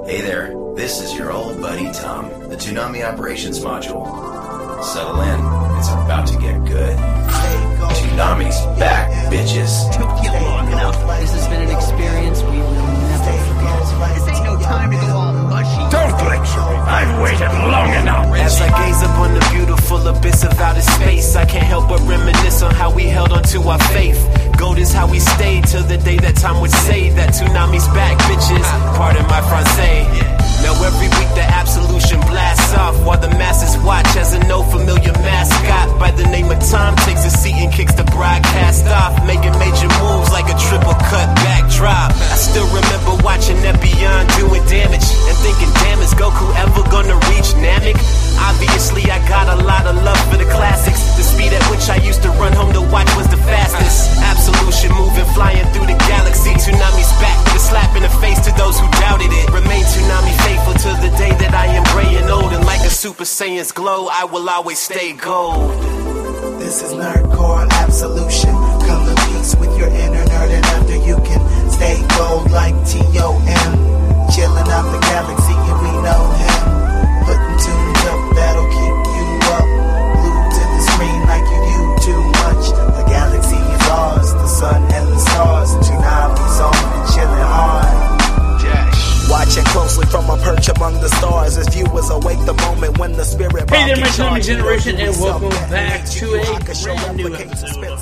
Hey there, this is your old buddy Tom, the Toonami Operations Module. Settle in, it's about to get good. Toonami's back, bitches. Took you long enough. This has been an experience we will never forget. This ain't no time to go all mushy. Don't lecture me. I've waited long enough. As I gaze upon the beautiful abyss of outer space, I can't help but reminisce on how we held on to our faith. Gold is how we stayed till the day that time would say that Toonami's back, bitches. Pardon my Francais. Now every week the absolution blasts off while the masses watch as a no familiar mascot by the name of Tom takes a seat and kicks the broadcast off, making major moves like a triple cut backdrop. I still remember watching Epion doing damage and thinking, damn, is Goku ever gonna reach Namek? Obviously I got a lot of love for the classics. The speed at which I used to run home to watch was the fastest. Absolution moving, flying through the galaxy. Toonami's back with a slap in the face to those who doubted it. Remain Toonami faithful to the day that I am gray and old, and like a Super Saiyan's glow, I will always stay gold. This is Nerdcore Absolution. Come to peace with your inner nerd, and after you can stay gold like T.O.M. Chilling out the galaxy, and we know him. Putting tunes up that'll keep you up. Glued to the screen like you do too much. The galaxy is ours, the sun and the stars. Toonami's on and chilling hard. Watching closely from a perch among the stars as viewers awake the moment when the spirit. Hey there, my Toonami Generation, and welcome back to a brand new episode of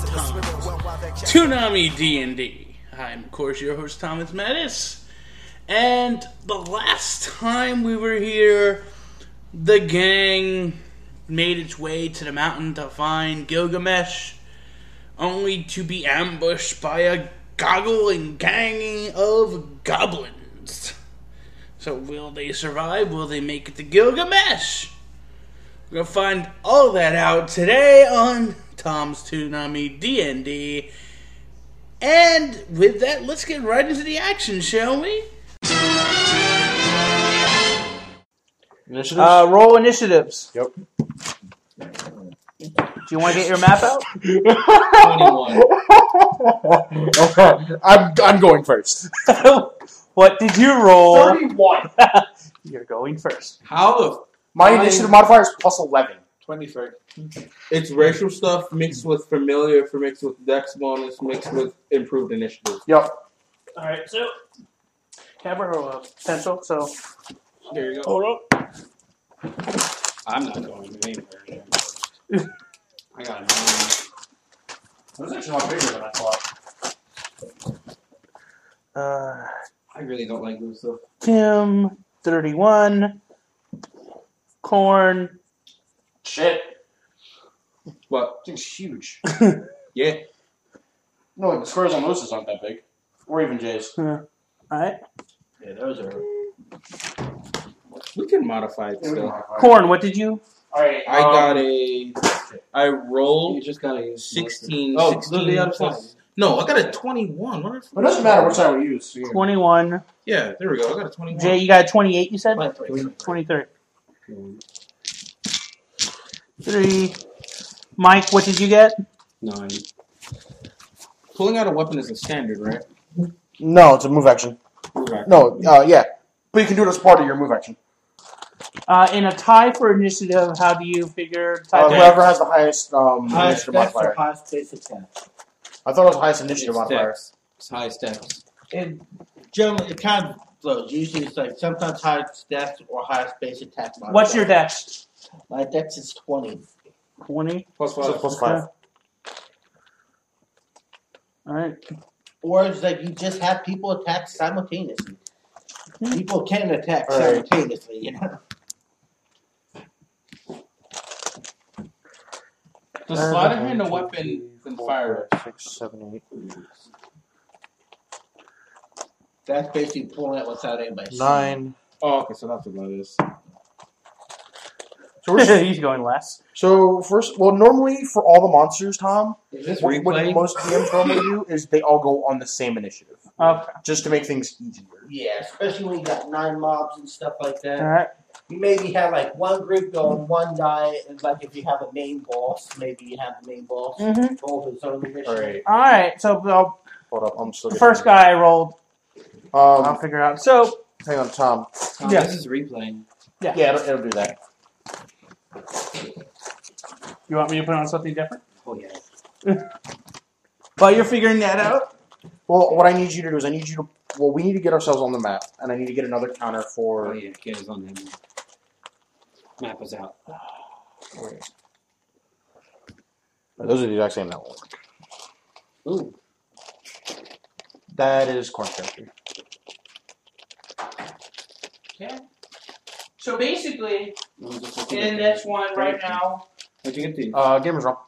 Toonami D&D. I'm, of course, your host, Thomas Mattis. And the last time we were here, the gang made its way to the mountain to find Gilgamesh, only to be ambushed by a goggling gang of goblins. So will they survive? Will they make it to Gilgamesh? We're going to find all that out today on Tom's Toonami D&D. And with that, let's get right into the action, shall we? Initiatives? Roll initiatives. Yep. Do you want to get your map out? 21. Okay, I'm going first. What did you roll? 31. You're going first. How the My initiative modifier is plus 11. 23. It's racial stuff mixed with familiar, mixed with dex bonus, mixed with improved initiative. Yep. Alright, so can I borrow a pencil? So There you go. hold up. I'm not going anywhere. I got a 9. That was actually not bigger than I thought. I really don't like this stuff. Tim, 31. Corn. Shit. What? Thing's huge. Yeah. No, like the squares on those aren't that big. Or even J's. Alright. Yeah, those are. We can modify it still. Corn, what did you? Alright. I got a. I You rolled just gotta use 16. Oh, 16 look at the other plus. side. No, I got a 21. What It doesn't matter which side we use. 21. Yeah, there we go. I got a 21. Jay, you got a 28, you said? 23. 3. Mike, what did you get? 9. Pulling out a weapon is a standard, right? No, it's a move action. No, yeah. But you can do it as part of your move action. In a tie for initiative, how do you figure tie? Whoever has the highest Highest initiative dex or modifier. highest base attack? I thought it was the highest initiative modifier. It's highest dex. And generally, it kind of flows. Usually, it's like sometimes highest dex or highest base attack. Modifier. What's your dex? My dex is 20. 20. Plus So 5. plus 5. Alright. Or it's like you just have people attack simultaneously. People can attack All right. simultaneously, you know. Does sleight of hand a weapon and fire? 6, 7, 8. That's basically pulling out without anybody seeing. 9. Oh, okay, so that's what that is. So, He's going last. so first, well, normally for all the monsters, Tom, Is this what replay? most DMs normally do is they all go on the same initiative, Okay. just to make things easier. Yeah, especially when you got 9 mobs and stuff like that. Alright. You maybe have like one group go on one die, and like if you have a main boss, maybe you have the main boss Mm-hmm. go with his own mission. Alright, Alright, so hold up, I'm still the first guy I rolled, I'll Um, figure out. So, Hang on, Tom. Tom, Yeah. This is replaying. Yeah. Yeah, it'll do that. You want me to put on something different? Oh, yeah. While you're figuring that out? Well, what I need you to do is we need to get ourselves on the map, and I need to get another counter Oh, for... yeah. Get us on the map is out. Those are the exact same that will work. Ooh. That is corn character. Okay. So basically, I'm just looking in at this one right now, What'd you get these? Gamers Room.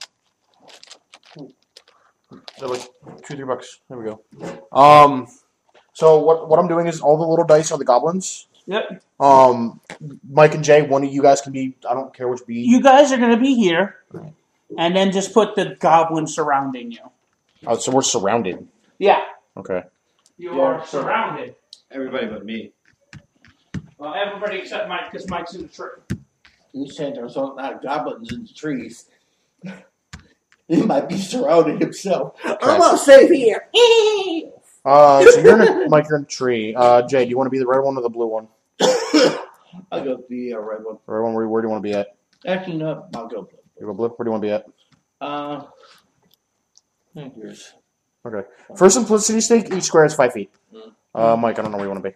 They're like $2-3. There we go. So what I'm doing is all the little dice are the goblins. yep. Mike and Jay, one of you guys can be. I don't care which beat. You guys are going to be here, and then just put the goblin surrounding you. Oh, so we're surrounded. Yeah. Okay. You are surrounded. Everybody but me. Well, everybody except Mike, because Mike's in the tree. You said there's a lot of goblins in the trees. He might be surrounded himself. I'm not safe here. So you're in a, Mike, you're in a tree. Jay, do you want to be the red one or the blue one? I'll go the red one. The red one. Where do you want to be at? Actually, no, I'll go blue. You go blue. Where do you want to be at? Here's. Okay. For simplicity's sake, each square is 5 feet. Mike, I don't know where you want to be.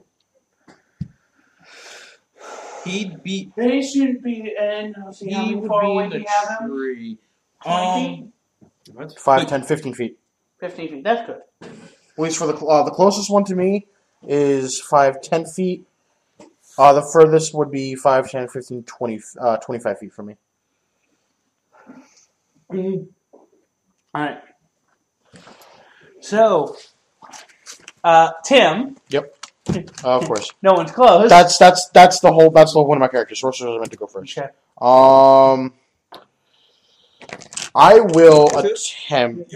He'd be. They should be in. Let's see how He many would far be away in the we have him. tree. 20 feet? What? 5, 10, 15 feet. 15 feet. That's good. At least for the closest one to me is 5, 10 feet. The furthest would be 5, 10, 15, 20, 25 feet from me. All right. So, Tim. Yep. Of course. No one's close. That's the whole one of my characters. Sorcerers are meant to go first. Okay. I will attempt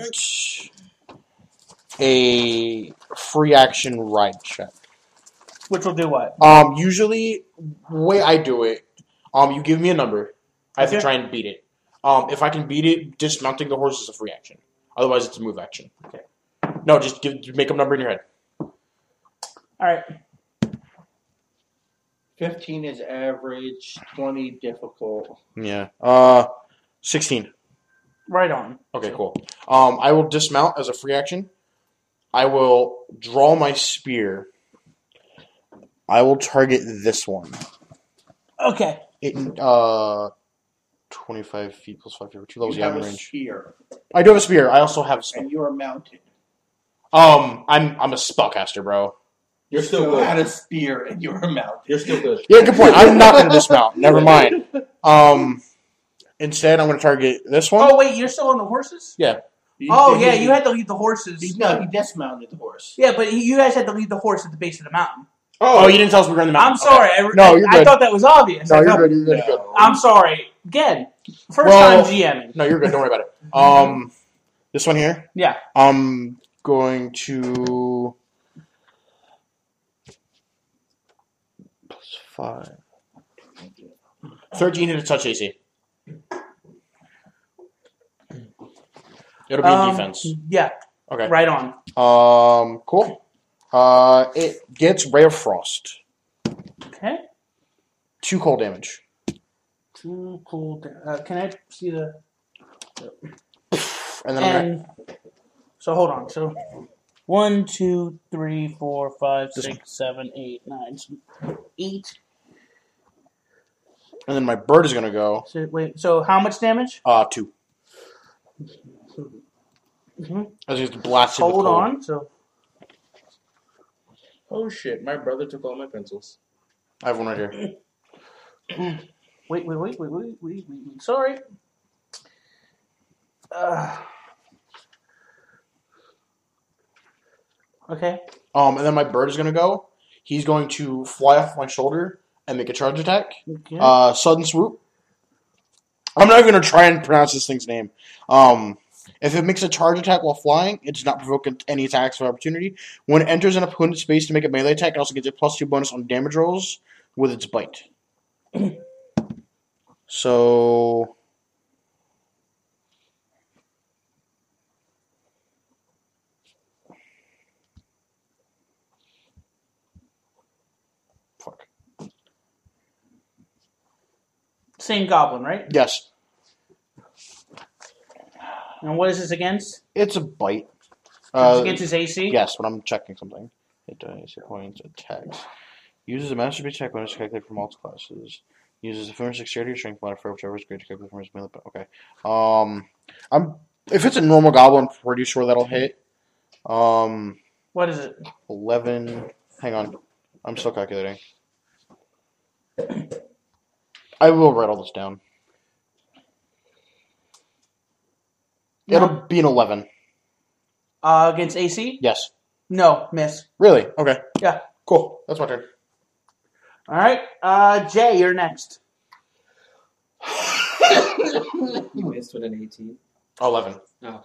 a free action ride check. Which will do what? Usually, the way I do it, you give me a number. I have to try and beat it. If I can beat it, dismounting the horse is a free action. Otherwise, it's a move action. Okay. No, just make a number in your head. All right. 15 is average, 20 difficult. Yeah. 16. Right on. Okay, cool. I will dismount as a free action. I will draw my spear. I will target this one. Okay. 25 feet plus 5 feet. 2 levels. You Yeah, have I'm in a range. spear, I do have a spear. I also have a spell. and you're mounted. I'm a spellcaster, bro. You're still You good. had a spear, and you're mounted. You're still good. Yeah, good point. I'm not going to dismount. Never mind. Instead, I'm going to target this one. Oh, wait, you're still on the horses? Yeah. You had to leave the horses. No, he dismounted the horse. Yeah, but you guys had to leave the horse at the base of the mountain. Oh, you didn't tell us we were on the mountain. I'm sorry. No, you're I good. thought that was obvious. No, you're good. You're good. Good. I'm sorry. Again, first time GMing. No, you're good. Don't worry about it. This one here. Yeah. I'm going to plus 5. 13 hit a touch AC. It'll be in defense. Yeah. Okay. Right on. Cool. It gets Ray of Frost. Okay. 2 cold damage. 2 cool. Can I see the? And then So hold on. So 1, 2, 3, 4, 5, 6, 7, 8, 9, 8. And then my bird is gonna go. So wait. So how much damage? 2. Mm-hmm. As he's blasted. Hold with cold. on. So Oh shit! My brother took all my pencils. I have one right here. wait. Sorry. Okay. And then my bird is gonna go. He's going to fly off my shoulder and make a charge attack. Okay. Sudden swoop. I'm not even gonna try and pronounce this thing's name. If it makes a charge attack while flying, it does not provoke any attacks of opportunity. When it enters an opponent's space to make a melee attack, it also gets a +2 bonus on damage rolls with its bite. So Same goblin, right? Yes. And what is this against? It's a bite. It's against his AC? Yes, but I'm checking something. It does. It points, attacks. Uses a master check bonus to calculate for multiple classes. Uses a firm's dexterity or strength modifier, whichever is greater to calculate for his melee. Okay. If it's a normal goblin, I'm pretty sure that'll hit. What is it? 11. Hang on. I'm still calculating. I will write all this down. It'll be an 11. Against AC? Yes. No, miss. Really? Okay. Yeah. Cool. That's my turn. All right. Jay, you're next. You missed with an 18. 11. No.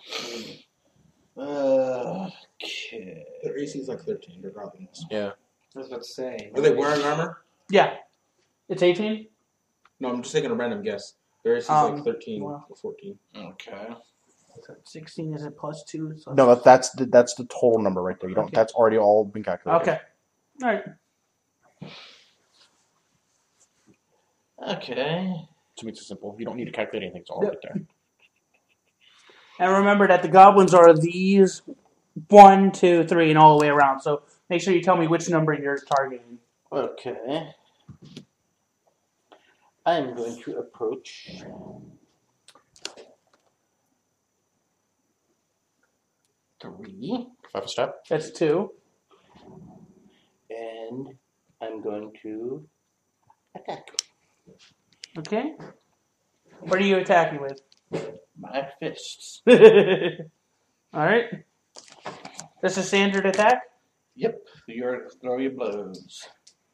Okay. Their AC is like 13. They're goblins. Yeah. I was about to say. Are they wearing armor? Yeah. It's 18? No, I'm just taking a random guess. Their AC is like 13 or 14. Okay. So 16 is it plus 2? So No, that's the total number right there. You don't. Okay. That's already all been calculated. Okay. All right. Okay. To me, it's simple. You don't need to calculate anything. It's all right there. And remember that the goblins are these 1, 2, 3, and all the way around. So make sure you tell me which number you're targeting. Okay. I'm going to approach 3. 5 a step. That's 2. And I'm going to attack. Okay. What are you attacking with? My fists. All right. This is standard attack? Yep. Throw your blows.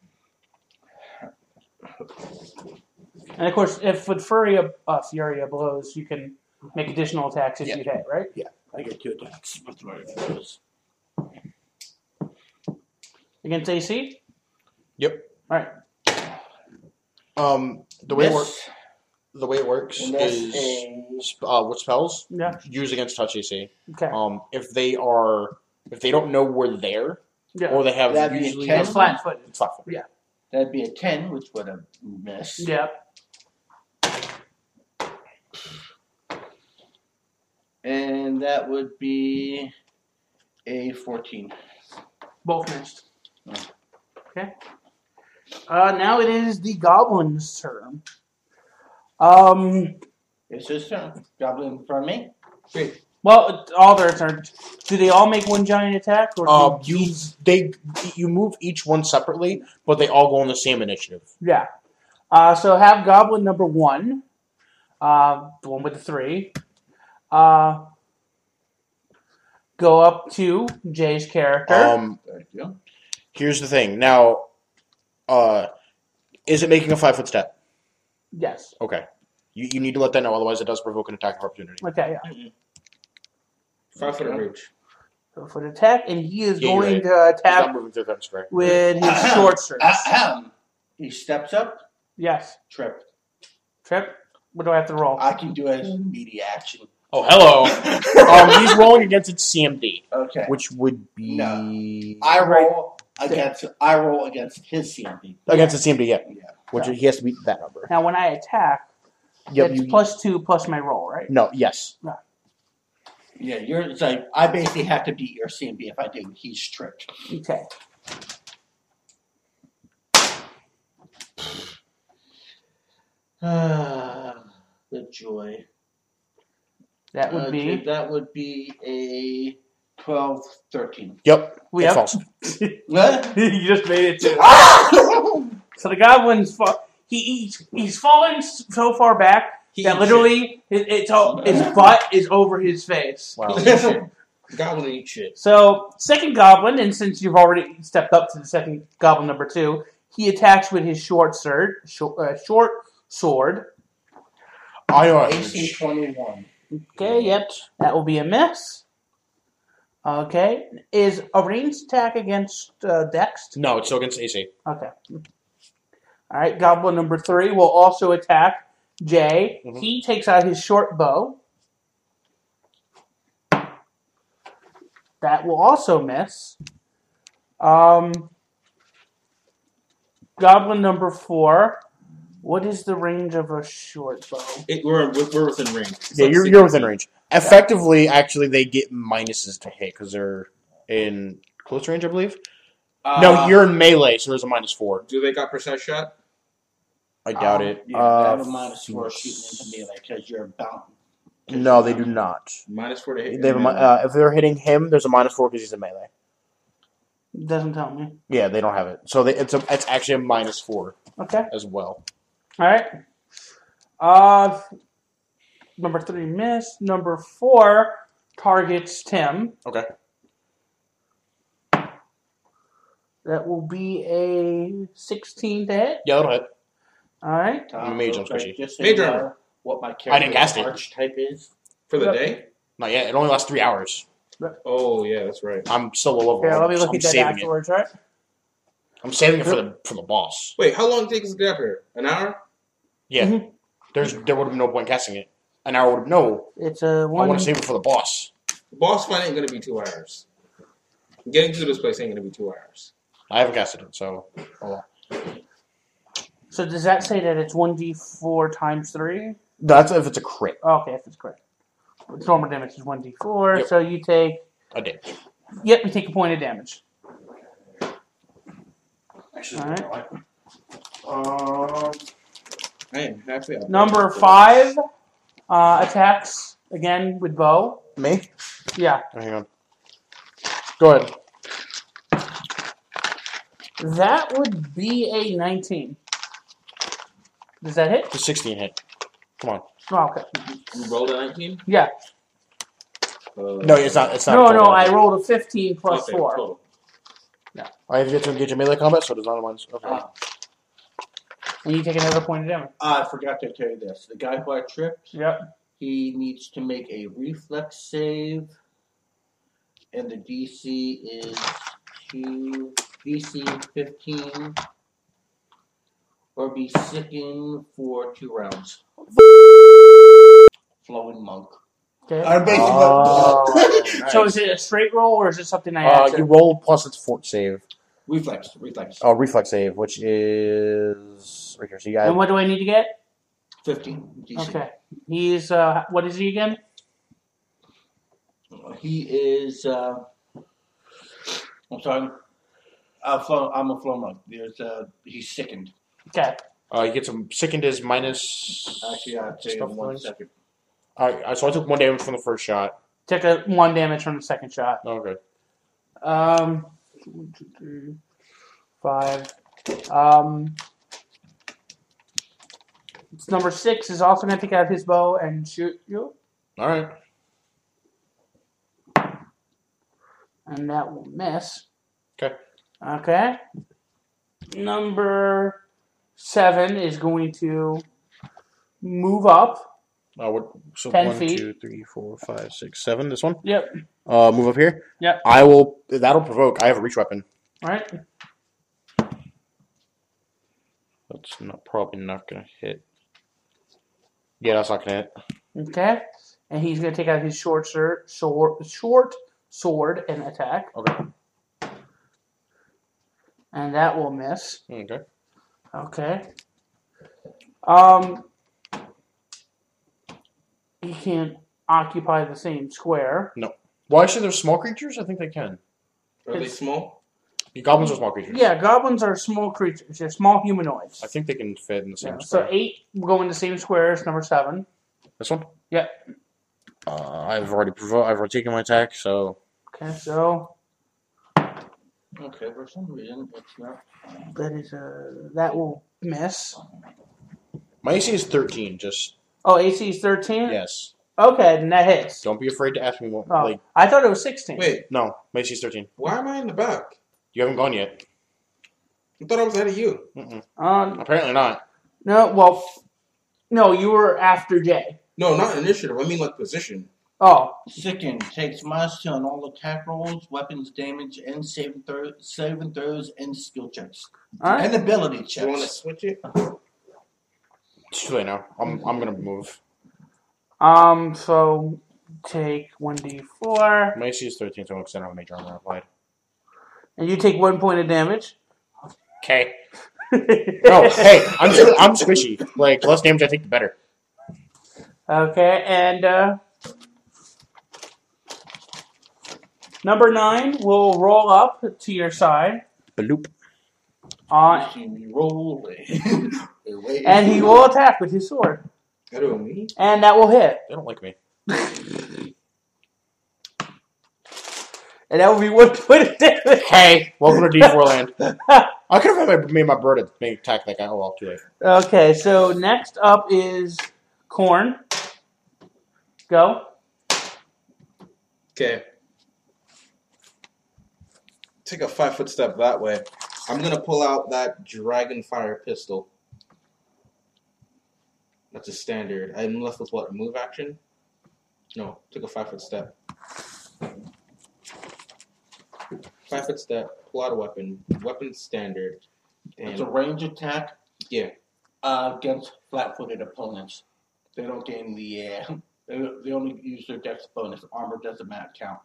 And of course, if with Furia blows, you can make additional attacks if you hit, right? Yeah. I get 2 attacks with my blows. Against AC? Yep. All right. The way it works And that's is with spells Yeah. used against touch AC. Okay. If they don't know we're there, Yeah. or they have That'd be a usually 10. It's flat-footed. It's flat-footed. Yeah. That'd be a 10, which would have missed. Yeah. And that would be a 14. Both missed. Okay. Now it is the goblin's turn. It's his turn. Goblin in front of me. Great. Well, all their turns. Do they all make one giant attack? Or do You move each one separately, but they all go on the same initiative. Yeah. So have goblin number 1, the one with the 3, go up to Jay's character. Thank you. Here's the thing. Now, is it making a 5-foot step? Yes. Okay. You need to let that know, otherwise it does provoke an attack of opportunity. Okay, yeah. 5 foot of reach. So for the attack, and he is Yeah, you're going right. to He's not attack moving through that square. with his short sword. He steps up. Yes. Trip. Trip? What do I have to roll? I can do it as an immediate action. Oh, hello. He's rolling against its CMD, Okay. which would be No. I roll against his CMD. against its CMD. Yeah, Yeah. which he has to beat that number. Now, when I attack, Yep, it's plus 2 plus my roll, right? No, yes. Yeah, it's like I basically have to beat your CMB. If I do, he's tripped. Okay. The joy. That would be. That would be a 12, 13. Yep. We it have. falls. What? You just made it too. So the goblin's he's fallen so far back that literally his butt is over his face. Wow. Goblin eat shit. So second goblin, and since you've already stepped up to the second goblin number 2, he attacks with his short sword. I know. AC 21. Okay, yep, that will be a miss. Okay, is a ranged attack against Dex? No, it's still against AC. Okay. All right, goblin number 3 will also attack Jay. Mhm. He takes out his short bow. That will also miss. Goblin number 4 What is the range of a short bow? We're within range. It's Yeah, like you're within 60. range. Effectively, actually, they get minuses to hit because they're in close range, I believe. No, you're in melee, so there's a -4. Do they got precise shot? I doubt it. Yeah, they have a -4 shooting into melee because you're bound. No, they do not. -4 to hit. They have if they're hitting him, there's a -4 because he's in melee. Doesn't tell me. Yeah, they don't have it. So it's actually a -4 Okay. as well. All right. Number 3 missed. Number 4 targets Tim. Okay. That will be a 16 to hit. Yeah, that'll hit. All right. I'm a mage on squishy. Just so Mage you know armor. what my character I didn't cast it. archetype is. For the Yep. day? Not yet. It only lasts 3 hours. Oh, yeah, that's right. I'm still a level. Okay, let me look I'm at that saving it. afterwards, right? I'm saving it for the boss. Wait, how long takes to get up here? An hour? Yeah. Mhm. There would have been no point casting it. An hour would have no. It's a I one. want to save it for the boss. The boss fight ain't gonna be 2 hours. Getting to this place ain't gonna be 2 hours. I haven't casted it, so hold on. So does that say that it's 1d4 times 3? That's if it's a crit. Okay, if it's correct. Its normal damage is 1d4, Yep. so you take... A damage. Yep, you take a point of damage. Actually, Alright. I am happy. Number 5 attacks again with bow. Me? Yeah. Oh, hang on. Go ahead. That would be a 19. Does that hit? The 16 hit. Come on. Oh, okay. You rolled a 19? Yeah. No, it's not. It's not. No, total. I rolled a 15 plus Okay, 4. total. I have yet to engage in melee combat, so it does not minus. Okay. And you take another point of damage. I forgot to tell you this. The guy who I tripped, Yep. he needs to make a reflex save, and the DC is DC 15, or be sickened for 2 rounds. Flowing monk. Okay. I basically Oh, So is it a straight roll or is it something I add to? you roll plus its fort save. reflex. Oh, reflex save, which is right here. So you got And what do I need to get? 15 DC. Okay. He's, what is he again? He is. I'm sorry. I'm a flow monk. He's sickened. Okay. you get some sickened is minus. Actually, I'll tell you stuff in 1 points. second. All right, so I took 1 damage from the first shot. Took a 1 damage from the second shot. Okay. 1, 2, 3, 5. Number 6 is also going to take out his bow and shoot you. All right. And that will miss. Okay. Okay. Number 7 is going to move up. So 10 1, feet. 2, 3, 4, 5, 6, 7. This one. Yep. Move up here. Yep. I will. That'll provoke. I have a reach weapon. All right. That's probably not gonna hit. Yeah, that's not gonna hit. Okay. And he's going to take out his short sword and attack. Okay. And that will miss. Okay. Okay. He can't occupy the same square. No. Well, actually, they're small creatures. I think they can. Are they small? The goblins are small creatures. Yeah, goblins are small creatures. They're small humanoids. I think they can fit in the same Yeah, square. so 8 will go in the same square as number 7. This one? Yep. I've already taken my attack, so. Okay, so Okay, for some reason it's not. that will miss. My AC is 13. Just Oh, AC is 13? yes. Okay, then that hits. Don't be afraid to ask me what. Oh, Like, I thought it was 16. Wait, no, my AC is 13. why am I in the back? You haven't gone yet. I thought I was ahead of you. Apparently not. No, you were after Jay. No, not initiative. I mean like position. Oh, Sickened takes -2 on all attack rolls, weapons damage, and saving throws, and skill checks. all right. And ability Do you want to checks. switch it? It's too late now. I'm gonna move. So take 1d4, My AC is 13, so I'm extending my major armor applied. and you take 1 point of damage. Okay. Oh, hey, I'm squishy. Like, the less damage I take, the better. Okay, and number 9 will roll up to your side. Bloop. Uh, See me roll away. and he will attack with his sword. I don't me. And that will hit. They don't like me. And that will be 1 point of damage. Hey, welcome to D4 land. I could have made my bird attack that guy. Oh, well, too late. Okay, so next up is Corn. Go. Okay. Take a 5-foot step that way. I'm gonna pull out that Dragonfire pistol. That's a standard. I'm left with what? A move action? No, took a 5-foot step. 5-foot step, pull out a weapon. Weapon standard. It's a range attack. Yeah. Against flat-footed opponents. They don't gain the they only use their dex bonus. Armor doesn't count.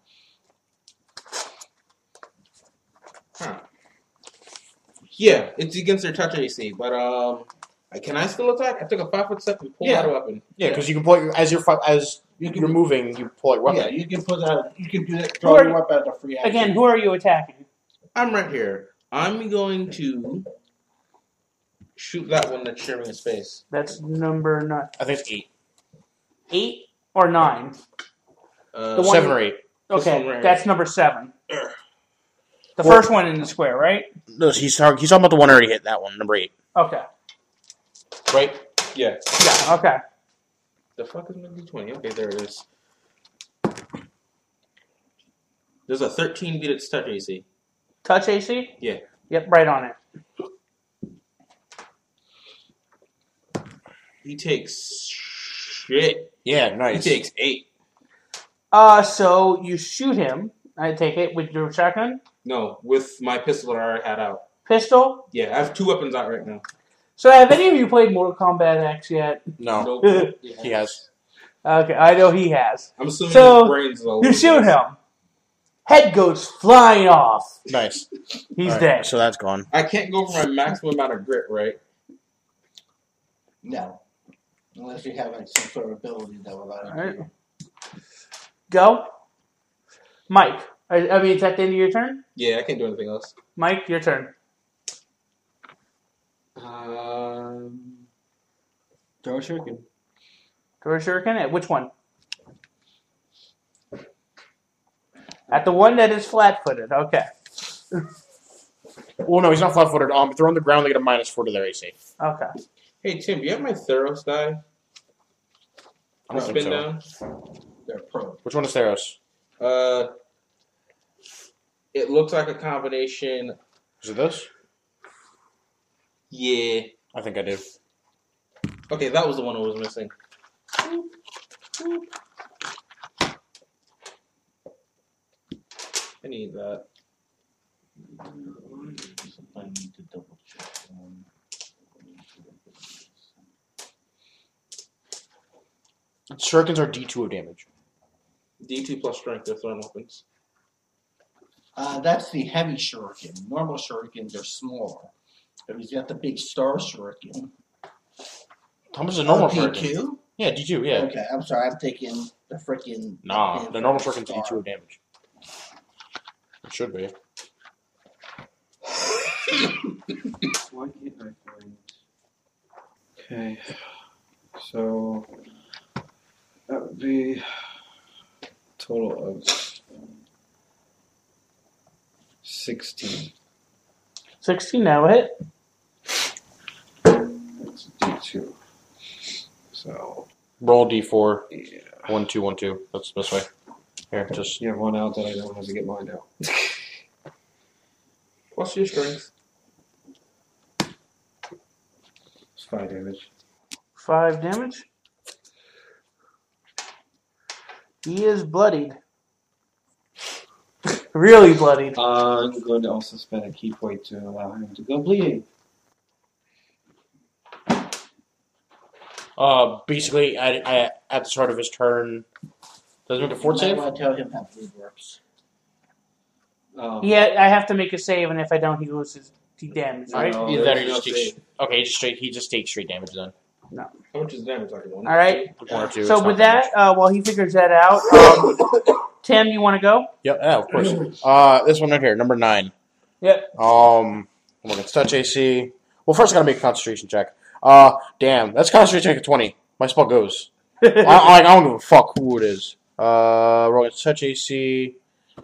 Huh. Yeah, it's against their touch AC, but can I still attack? I took a 5-foot step and pull out a weapon. Yeah, because you can pull as you're moving, you pull your weapon. Yeah, you can put out. You can do that. Draw your weapon as a free action. Again, who are you attacking? I'm right here. I'm going to shoot that one that's sharing a space. That's number 9. I think it's 8. 8 or 9? The 7 or 8. Okay, right that's number 7. The first one in the square, right? No, he's talking about the one I already hit. That one, number 8. Okay. Right? Yeah. Yeah, okay. The fuck is my D20? Okay, there it is. There's a 13 beat its touch AC. Touch AC? Yeah. Yep, right on it. He takes shit. Yeah, nice. He takes 8. So you shoot him, I take it, with your shotgun? No, with my pistol that I already had out. Pistol? Yeah, I have 2 weapons out right now. So have any of you played Mortal Kombat X yet? No. Nope. He has. Okay, I know he has. I'm assuming So, his brains is all you over shoot this. him. Head goes flying off. Nice. He's All right, dead. So that's gone. I can't go for my maximum amount of grit, right? No, unless you have like some sort of ability that will allow you. All right. Go. Mike. I mean, is that the end of your turn? Yeah, I can't do anything else. Mike, your turn. Throw a shuriken. Throw a shuriken at which one? At the one that is flat-footed. Okay. Well, no, he's not flat-footed. If they're on the ground, they get a -4 to their AC. Okay. Hey, Tim, do you have my Theros die? I don't think Spin so. down? They're pro. Which one is Theros? It looks like a combination. Is it this? Yeah. I think I do. Okay, that was the one I was missing. I need that. I need to double check. Shurikens are D2 of damage. D2 plus strength, they're thrown weapons. That's the heavy shuriken. Normal shurikens are smaller. But he's got the big star shuriken. How much is a normal shuriken? D2? Yeah, D2, yeah. Okay, I'm sorry. I'm taking the freaking. Nah, the normal shuriken's D2 of damage. It should be. Why can't I find? Okay, so that would be a total of 16. 16, that'll hit. That's D2. So Roll D4. yeah, 1, 2, 1, 2. That's this way. Here, just. you have one out that I don't have to get mine out. What's your strength? It's 5 damage. 5 damage. He is bloodied. Really bloodied. I'm going to also spend a key point to allow him to go bleeding. Basically, at the start of his turn, does he make a fort I save? want to tell him how bleed works. Yeah, I have to make a save, and if I don't, he loses damage, right? Either that or he just takes straight damage then. No. How much is the damage? Like one? All right. 1 or 2. So with that, while he figures that out, Tim, you want to go? Yep, yeah, of course. This one right here, number 9. Yep. I'm against touch AC. Well, first I gotta make a concentration check. Damn, that's concentration check at 20. My spell goes. I don't give a fuck who it is. Roll against touch AC.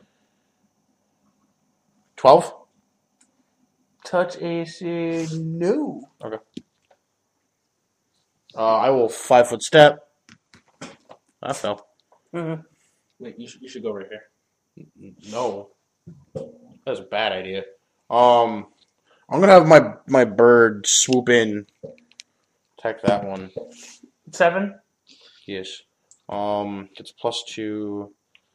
12. Touch AC, no. Okay. I will 5-foot step. I fell. Mm-hmm. Wait, you should go right here. No, that's a bad idea. I'm gonna have my bird swoop in, attack that one. 7. Yes. Gets +2.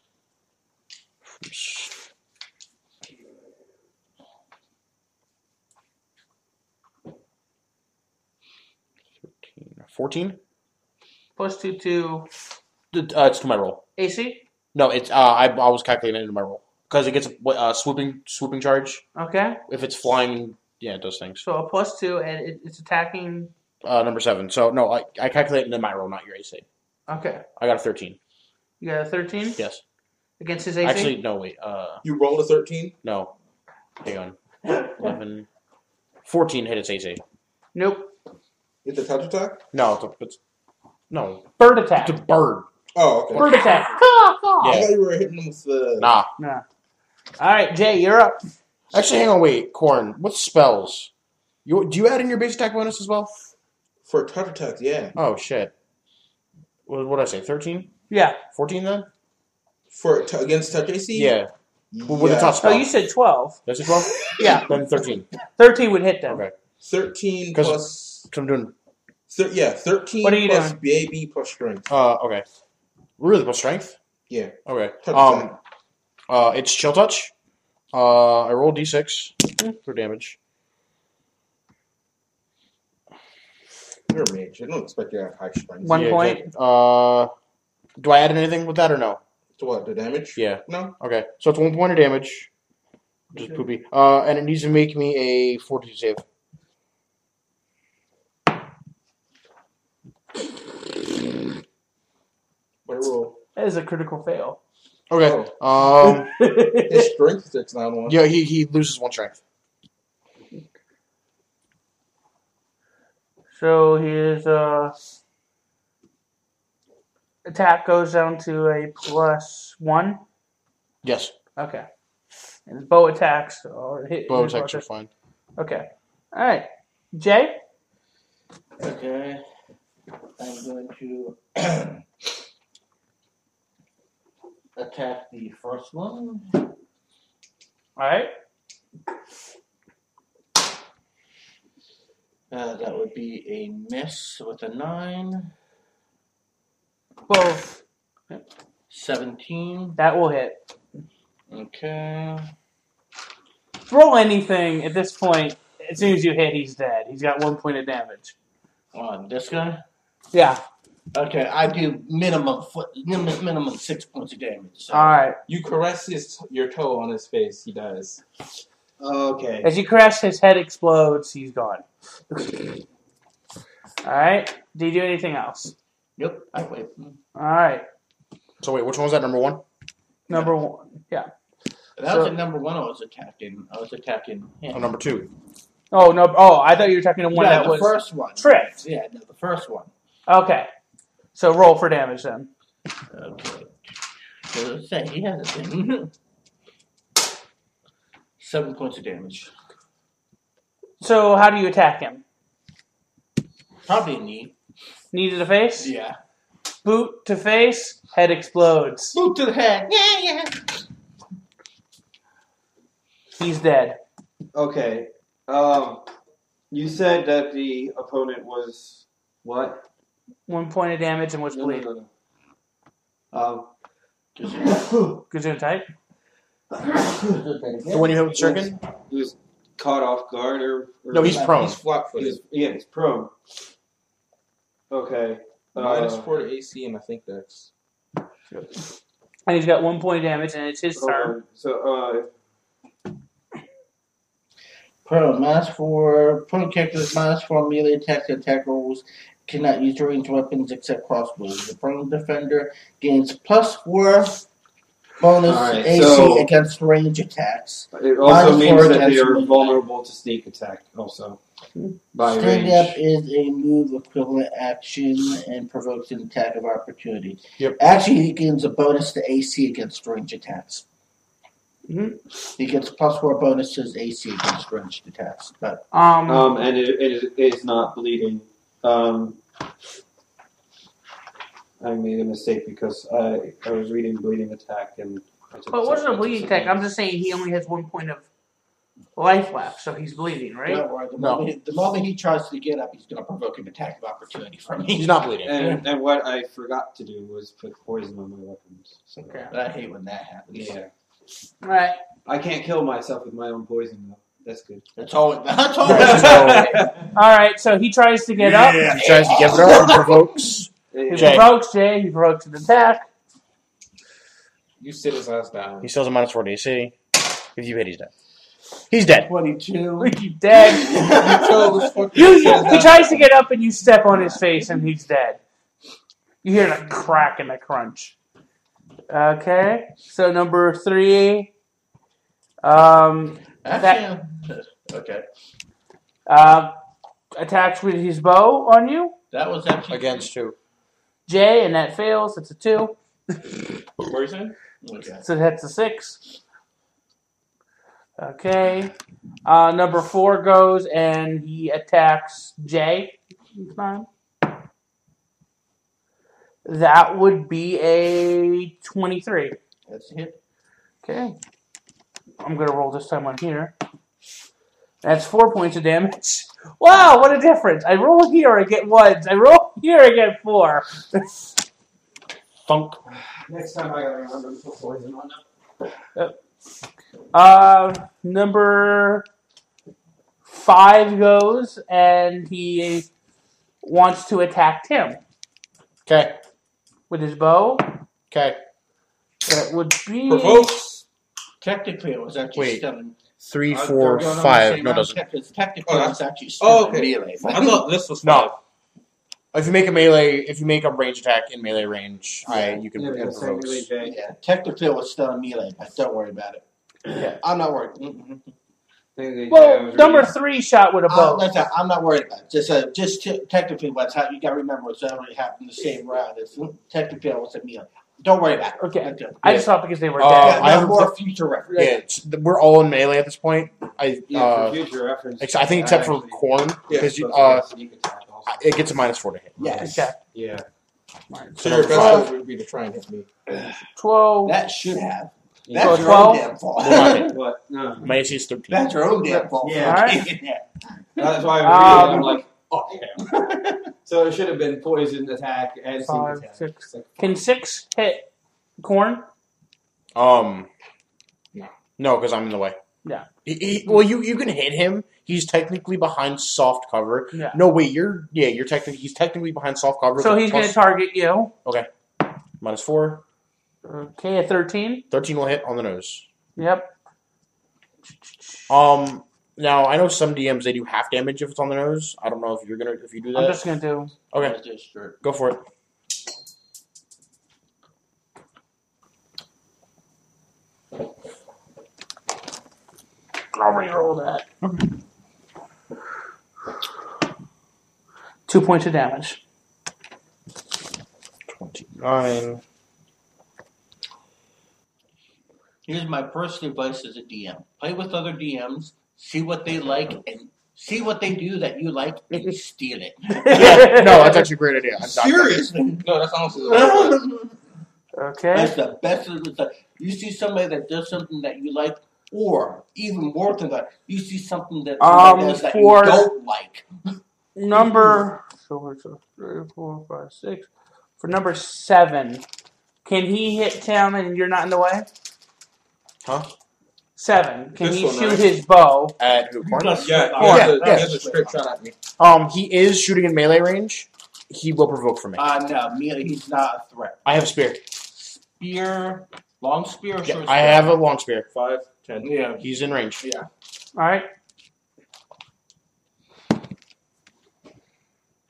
14. +2 to It's to my roll. AC. No, it's I was calculating it into my roll because it gets a swooping charge. Okay. If it's flying, yeah, it does things. So a +2, and it's attacking. Number 7. So no, I calculate into my roll, not your AC. Okay. I got a 13. You got a 13? Yes. Against his AC? Actually, no, wait. You rolled a 13? No. Hang on. 11. 14 hit its AC. Nope. It's a touch attack? No, no. Bird attack. It's a bird. Oh, okay. Bird attack. I Yeah. thought you were hitting them with the... Nah. Nah. All right, Jay, you're up. Actually, hang on, wait. Corn, what spells? Do you add in your base attack bonus as well? For touch attacks, yeah. Oh, shit. What did I say, 13? Yeah. 14 then? For against touch AC? Yeah. With a top Oh, spell. you said 12. That's a 12? Yeah. Then 13. 13 would hit them. Okay. 13 'Cause plus... I'm doing... 13 What are you plus doing? BAB plus strength. Okay. Really, plus strength? Yeah. Okay. Touch attack. It's chill touch. I roll d6 for damage. You're a mage. I don't expect you to have high strength. 1 point. Exactly. Do I add anything with that or no? To what, the damage? Yeah. No. Okay. So it's 1 point of damage. Just poopy. And it needs to make me a fortitude save. What roll? That is a critical fail. Okay. His strength sticks down one. Yeah, he loses 1 strength. So his attack goes down to a +1. Yes. Okay. And his bow attacks or hit. Bow attacks are fine. Okay. All right. Jay? Okay. I'm going to attack the first one. All right. That would be a miss with a 9. Both. 17. That will hit. Okay. Roll anything at this point. As soon as you hit, he's dead. He's got 1 point of damage. On this guy? Yeah. Okay, I do minimum 6 points of damage. So. All right. You caress your toe on his face. He does. Okay. As you crash, his head explodes. He's gone. All right. Do you do anything else? Yep, I wait. All right. So wait, which one was that? Number 1? Number 1. Yeah. That was the number 1 I was attacking. him. Oh, number 2. Oh, no. Oh, I thought you were talking to one that the was first one. tricked. Yeah, no, the first one. Okay. So roll for damage then. Okay. So let's say he has a thing. 7 points of damage. So how do you attack him? Probably a knee. Knee to the face? Yeah. Boot to face, head explodes. Boot to the head. Yeah. He's dead. Okay. You said that the opponent was what? 1 point of damage and was bleeding. Gazoon type? The one you hit with Shuriken? He was caught off guard or No, he's prone. He's flat-footed. He's prone. Okay. -4 to AC, and I think that's... And he's got 1 point of damage, and it's his turn. So, Pro, -4. Opponent characters -4 melee attacks and attack rolls. Cannot use ranged weapons except crossbows. The opponent defender gains +4 bonus Alright, AC so- against range attacks. It also -4 means that they against are melee. vulnerable to sneak attack. Also, by Stand range. up is a move equivalent action and provokes an attack of opportunity. Yep. Actually, he gains a bonus to AC against range attacks. Mhm. He gets +4 bonus to his AC against ranged attacks. But And it is not bleeding. I made a mistake because I was reading bleeding attack and. But it wasn't a bleeding attack. I'm just saying he only has 1 point of life left, so he's bleeding, right? don't worry, the moment he tries to get up, he's going to provoke an attack of opportunity from me. He's not bleeding. And what I forgot to do was put poison on my weapons. So, Okay. But I hate when that happens. yeah. Right. I can't kill myself with my own poison though. That's good. That's all. That's all. All right, so he tries to get up. He tries to get it up and provokes. He Jay. provokes Jay. He provokes an attack. You sit his ass down. He still has a -4 DC. If you hit, he's dead. He's dead. 22. He's dead. He tries to get up and you step on his face and he's dead. You hear a crack and a crunch. Okay, so number 3. Okay. Attacks with his bow on you. That was actually Against 2. Jay, and that fails. It's a 2. What were you saying? Okay. So that's a 6. Okay. Number 4 goes and he attacks Jay. Fine. That would be a 23. That's a hit. Okay. I'm going to roll this time on here. That's 4 points of damage. Wow, what a difference. I roll here, I get 1. I roll here, I get 4. Thunk. Next time I gotta remember to put poison on them. Number 5 goes, and he wants to attack Tim. Okay. With his bow. Okay. That would be... Provokes. Technically, it was actually Wait. stunning. 3, They're 4, going on the 5. same No, it round. doesn't. Technically, Oh, it's actually stunning Oh, okay. melee. I thought this was No. 5. If you make a range attack in melee range, you can hit provokes. Yeah, technically, it was stun melee, but don't worry about it. Yeah. I'm not worried. Mm-hmm. Well, number 3 shot with a bow. I'm not worried about it. Just technically, what's happening, you got to remember what's already happened the same round. It's technically it was a melee. Don't worry about it. Okay. I just thought because they were dead. I have have more future reference. Yeah, we're all in melee at this point. For future reference. I think except for Corn, because it gets a -4 to hit. Yes. Okay. Yeah. So your best would be to try and hit me. 12. That should have. Yeah. That's your 12? own damn fault. Will not hit. What? No. My AC is 13. That's your own damn fault. Yeah. All right. That's why I'm reading. I'm like, oh, yeah. So it should have been poison attack and sneak 5, attack. 6. Can 6 hit Corn? No, because I'm in the way. Yeah. Well, you can hit him. He's technically behind soft cover. Yeah. No, wait, he's technically behind soft cover. So he's going to target you. Okay. -4. Okay, a 13. 13 will hit on the nose. Yep. Now I know some DMs they do half damage if it's on the nose. I don't know if you do that. I'm just going to do... Okay. Go for it. I'll reroll that. 2 points of damage. 29. Here's my personal advice as a DM. Play with other DMs, see what they like, and see what they do that you like, and steal it. Yeah, no, that's actually a great idea. Seriously. No, that's honestly the Okay. That's the best of the time. You see somebody that does something that you like, or even more than that, you see something that somebody does that you for don't like. number 3, 4, 5, 6. For number 7, can he hit Tim and you're not in the way? Huh? 7. Can This he one, shoot right? his bow? At who? Corn? Yeah, he has a straight shot at me. He is shooting in melee range. He will provoke for me. No, he's not a threat. I have a spear. Spear, long spear, or Yeah, short I spear? have a long spear. 5, 10. Yeah. He's in range. Yeah. Alright.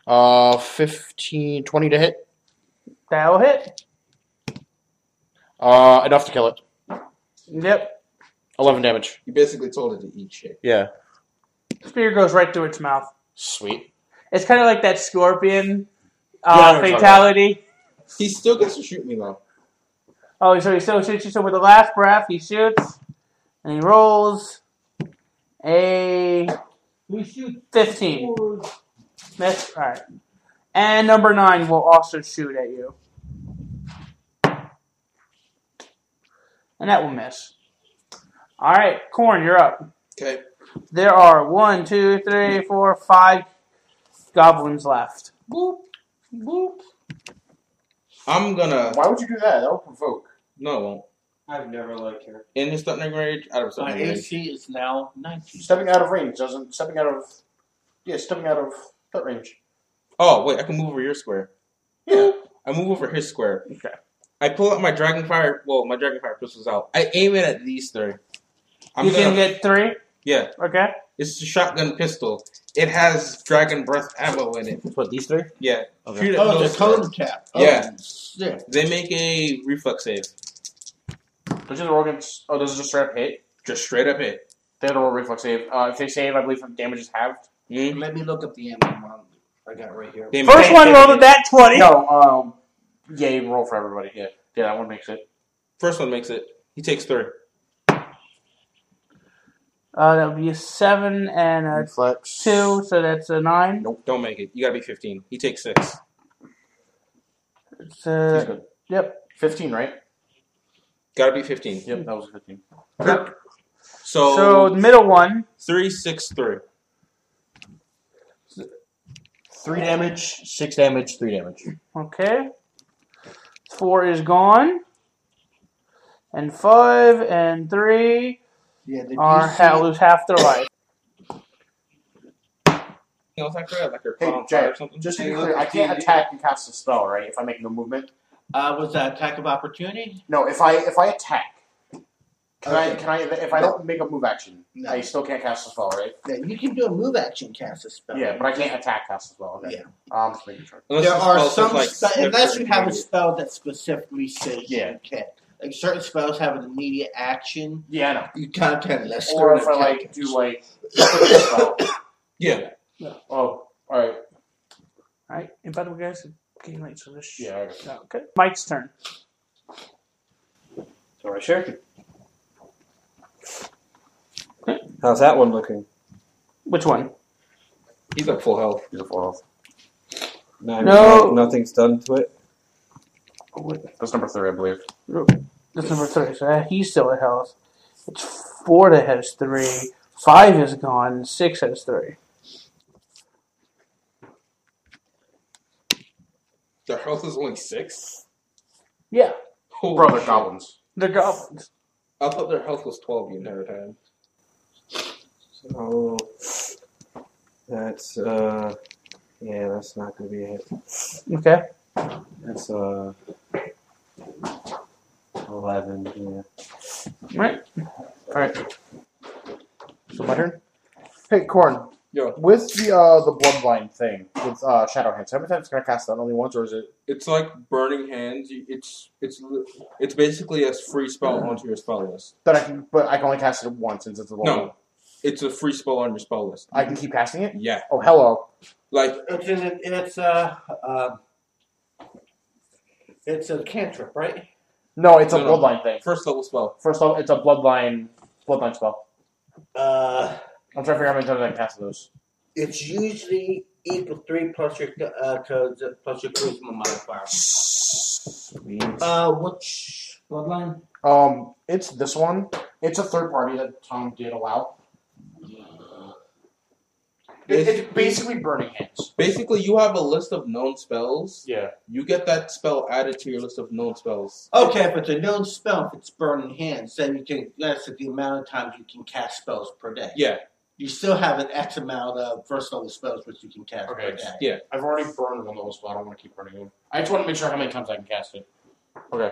15, 20 to hit. That'll hit. Enough to kill it. Yep. 11 damage. You basically told it to eat shit. Yeah. Spear goes right through its mouth. Sweet. It's kind of like that scorpion Yeah, fatality. He still gets to shoot me though. Oh, so he still shoots you. So with the last breath, he shoots, and he rolls a 15. Miss. All right. And number 9 will also shoot at you, and that will miss. All right, Corn, you're up. Okay. There are 1, 2, 3, 4, 5 goblins left. Boop. Boop. I'm gonna. Why would you do that? That would provoke. No, it won't. I've never liked her. In his threatening range, out of My threatening range. AC is now 19. Stepping out of range doesn't. Stepping out of threat range. Oh wait, I can move over your square. Yeah. I move over his square. Okay. I pull out my Dragonfire. Well, my Dragonfire pistol's out. I aim it at these 3. You can get 3. Yeah. Okay. It's a shotgun pistol. It has dragon breath ammo in it. What, these 3? Yeah. Okay. Shoot at Oh, those the code three. tap. Oh, Yeah. Yeah. They make a reflex save. Does the roll against? Oh, does it just straight up hit? Just straight up hit. They have to roll a reflex save. If they save, I believe the damage is halved. Mm-hmm. Let me look up the ammo I got right here. First one rolled a that 20. No, yeah, you roll for everybody. Yeah, that one makes it. First one makes it. He takes 3. That would be a 7 and a Reflex 2, so that's a 9. Nope. Don't make it. You gotta be 15. He takes 6. It's, He's good. Yep. 15, right? Gotta be 15. Yep, that was 15. So the middle one. 3, 6, 3. 3 damage, 6 damage, 3 damage. Okay. 4 is gone. And 5 and 3 Yeah, the lose half their life. You know, like her Hey, crown Jay, fire or something. just to be clear, I can't attack and cast a spell, right? If I make no movement. Was that attack of opportunity? No, if I attack, can I if I don't make a move action, I still can't cast a spell, right? Yeah, you can do a move action cast a spell. Yeah, but I can't attack cast a spell. Okay. Yeah. Just making sure. Unless There the are spell some says, like, unless you have a immediate. spell that specifically says Yeah. you can. Like certain spells have an immediate action. Yeah, I know. You kind of can less. Or if I like do like a spell. Yeah. Oh, all right. Alright, and by the way, guys, it's getting late, so this. Yeah. All right. Okay. Mike's turn. So I sure. How's that one looking? Which one? He's at full health. He's a full health. No. Nothing's done to it. That's number 3, I believe. That's number 3, so he's still at health. It's 4 that has 3, 5 is gone, and 6 has 3. Their health is only 6? Yeah. Holy Bro, they're shit. goblins. They're goblins. I thought their health was 12 the entire time. So that's yeah, that's not gonna be a hit. Okay. That's 11. Yeah. Alright. So my turn. Hey, Corn. Yo. With the bloodline thing with Shadow Hands, how many times can I cast that? Only once, or is it? It's like Burning Hands. It's basically a free spell onto your spell list. But I can only cast it once since it's a bloodline. No, it's a free spell on your spell list. I can keep casting it. Yeah. Oh, hello. Like It's a cantrip, right? No, it's a No. bloodline thing. First level spell. First of all, it's a bloodline spell. I'm trying to figure out how many times I can cast those. It's usually equal 3 plus your plus your charisma modifier. Sweet. Which bloodline? It's this one. It's a third party that Tom did allow. It's basically Burning Hands. Basically, you have a list of known spells. Yeah. You get that spell added to your list of known spells. Okay, if it's a known spell, if it's burning hands, then you can. That's the amount of times you can cast spells per day. Yeah. You still have an X amount of first level spells which you can cast per day. Yeah. I've already burned one level spell. I don't want to keep burning them. I just want to make sure how many times I can cast it. Okay.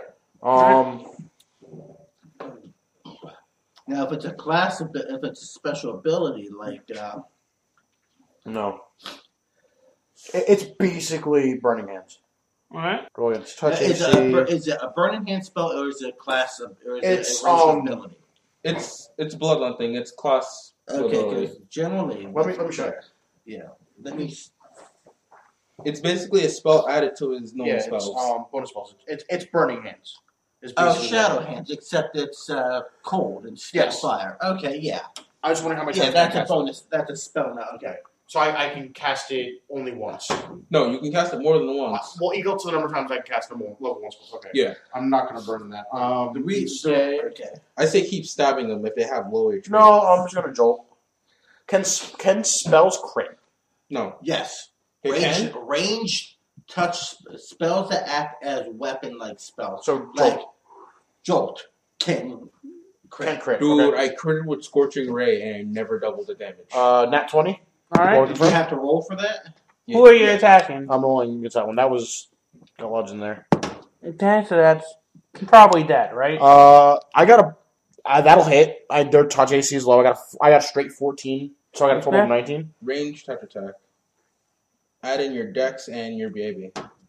Now, if it's a class, if it's a special ability like no. It's basically Burning Hands. Alright. Go ahead. Touch Is AC. it a burning hand spell or is it a class of? Or is It's, it a race ability? It's bloodline thing. It's class. Okay, ability. because generally, Let me show you. Yeah, let me. It's basically a spell added to his normal Yeah, spells. it's bonus spells. It's Burning Hands. It's Oh, basically Shadow that. Hands, except it's cold instead of fire. Okay, yeah. I was wondering how much. Yeah, that's a bonus. That's a spell now. Okay. So I can cast it only once. No, you can cast it more than once. Well, equal to the number of times I can cast the level 1 spells. Okay. Yeah. I'm not going to burn that. The reason. Okay. I say keep stabbing them if they have low HP. No, I'm just going to jolt. Can spells crit? No. Yes. It Range touch spells that act as weapon-like spells. So like Jolt can crit. Can crit. Dude, Okay. I critted with Scorching Ray and never doubled the damage. Nat 20. Alright. Did you have to roll for that? Yeah. Who are you attacking? I'm rolling against that one. That was got legend there. Okay, so that's probably dead, right? I got a that'll hit. Their touch AC is low. I got a straight 14, so I got a total of 19. Range type attack. Add in your dex and your baby.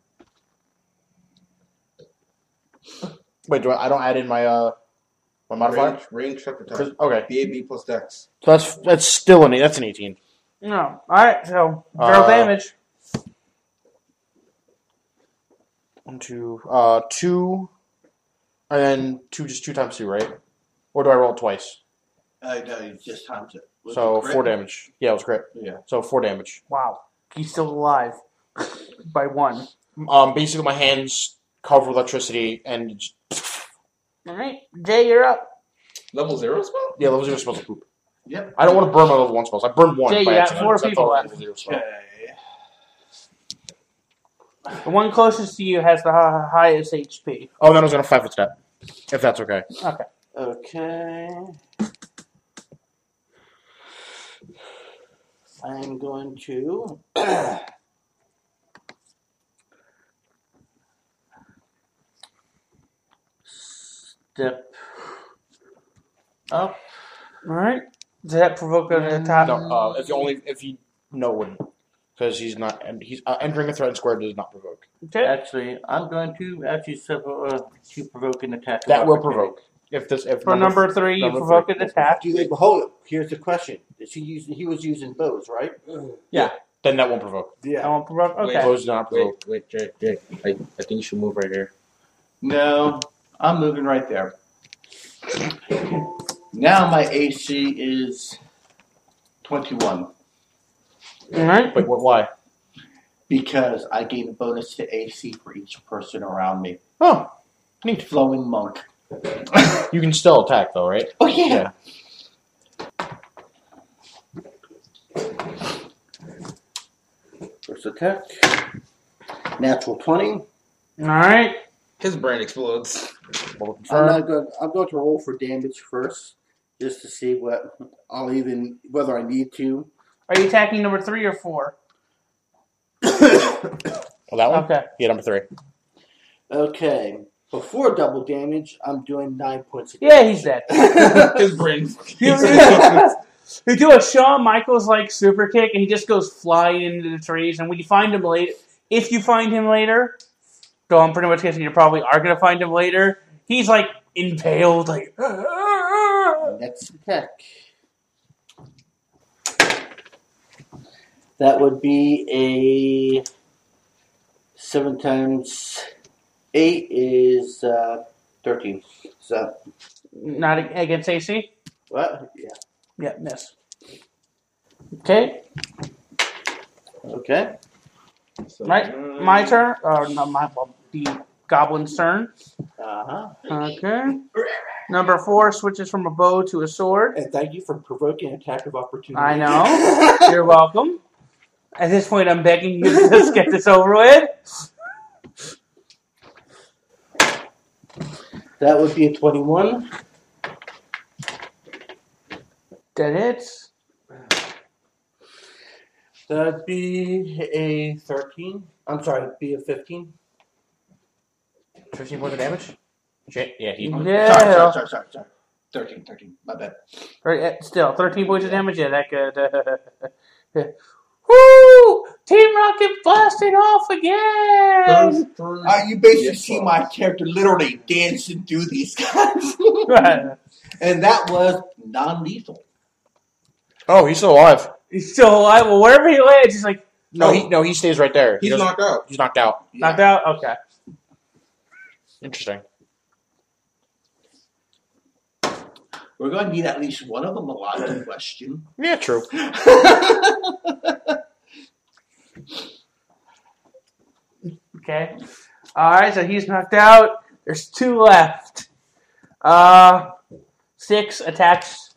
Wait, I don't add in my my modifier? Range type attack. Okay. BAB plus dex. So that's still that's an 18. No. Alright, so 0 damage. 1, 2, 2, and then 2, just 2 times 2, right? Or do I roll it twice? No, you just times it. Was So it crit? 4 damage. Yeah, it was crit. Yeah. So 4 damage. Wow. He's still alive. By 1. Basically my hands cover electricity and just, Alright, Jay, you're up. Level 0 spell? yeah, level 0 spells are poop. Yep. I don't want to burn my level 1 spells. I burned 1 Jay, you by got accident. 4 So I people thought it was left. level 0 spell. The one closest to you has the highest HP. Oh, then I was going to 5-foot step. If that's okay. Okay. Okay. I'm going to step up. Alright. Does that provoke an attack? No, if you know it wouldn't. Because he's entering a threatened square does not provoke. Okay. Actually, I'm going to to provoke an attack. That will provoke. If For number 3, you provoke an attack. Hold it. Here's the question: he was using bows, right? Yeah. Then that won't provoke. That won't provoke? Okay. Bows do not provoke. Wait, Jay. I think you should move right here. No, I'm moving right there. Now my AC is 21. Alright. Wait, why? Because I gain a bonus to AC for each person around me. Oh, neat. Flowing monk. You can still attack though, right? Oh yeah. First attack. Natural 20. Alright. His brain explodes. I'm going to roll for damage first, just to see whether I need to. Are you attacking number 3 or 4? Well, that one? Okay. Yeah, number 3. Okay. Before double damage, I'm doing 9 points of Yeah, damage. he's dead. His brain. You do a Shawn Michaels like super kick, and he just goes flying into the trees. And when you find him later, if you find him later, so I'm pretty much guessing you probably are going to find him later. He's like impaled, like. Next attack. That would be a 7 times 8 is 13. So Not against AC? what? Yeah. Yeah, miss. Okay. Okay. My turn. Or not the goblin's turn. Okay. Number 4 switches from a bow to a sword. And thank you for provoking an attack of opportunity. I know. You're welcome. At this point, I'm begging you to just get this over with. That would be a 21. That hits. That'd be a 13. I'm sorry, be a 15. 15 points of damage? Shit, yeah, he... Yeah. Sorry. 13. My bad. Right, still, 13 points of damage. Yeah, that could. Woo! Team Rocket blasted off again! You basically see my character literally dancing through these guys. And that was non-lethal. Oh, he's still alive. He's still alive. Well, wherever he lands, he's like... He stays right there. He's knocked out. He's knocked out. Knocked out? Okay. Interesting. We're going to need at least one of them alive to question. Yeah, true. Okay. Alright, so he's knocked out. There's 2 left. 6 attacks.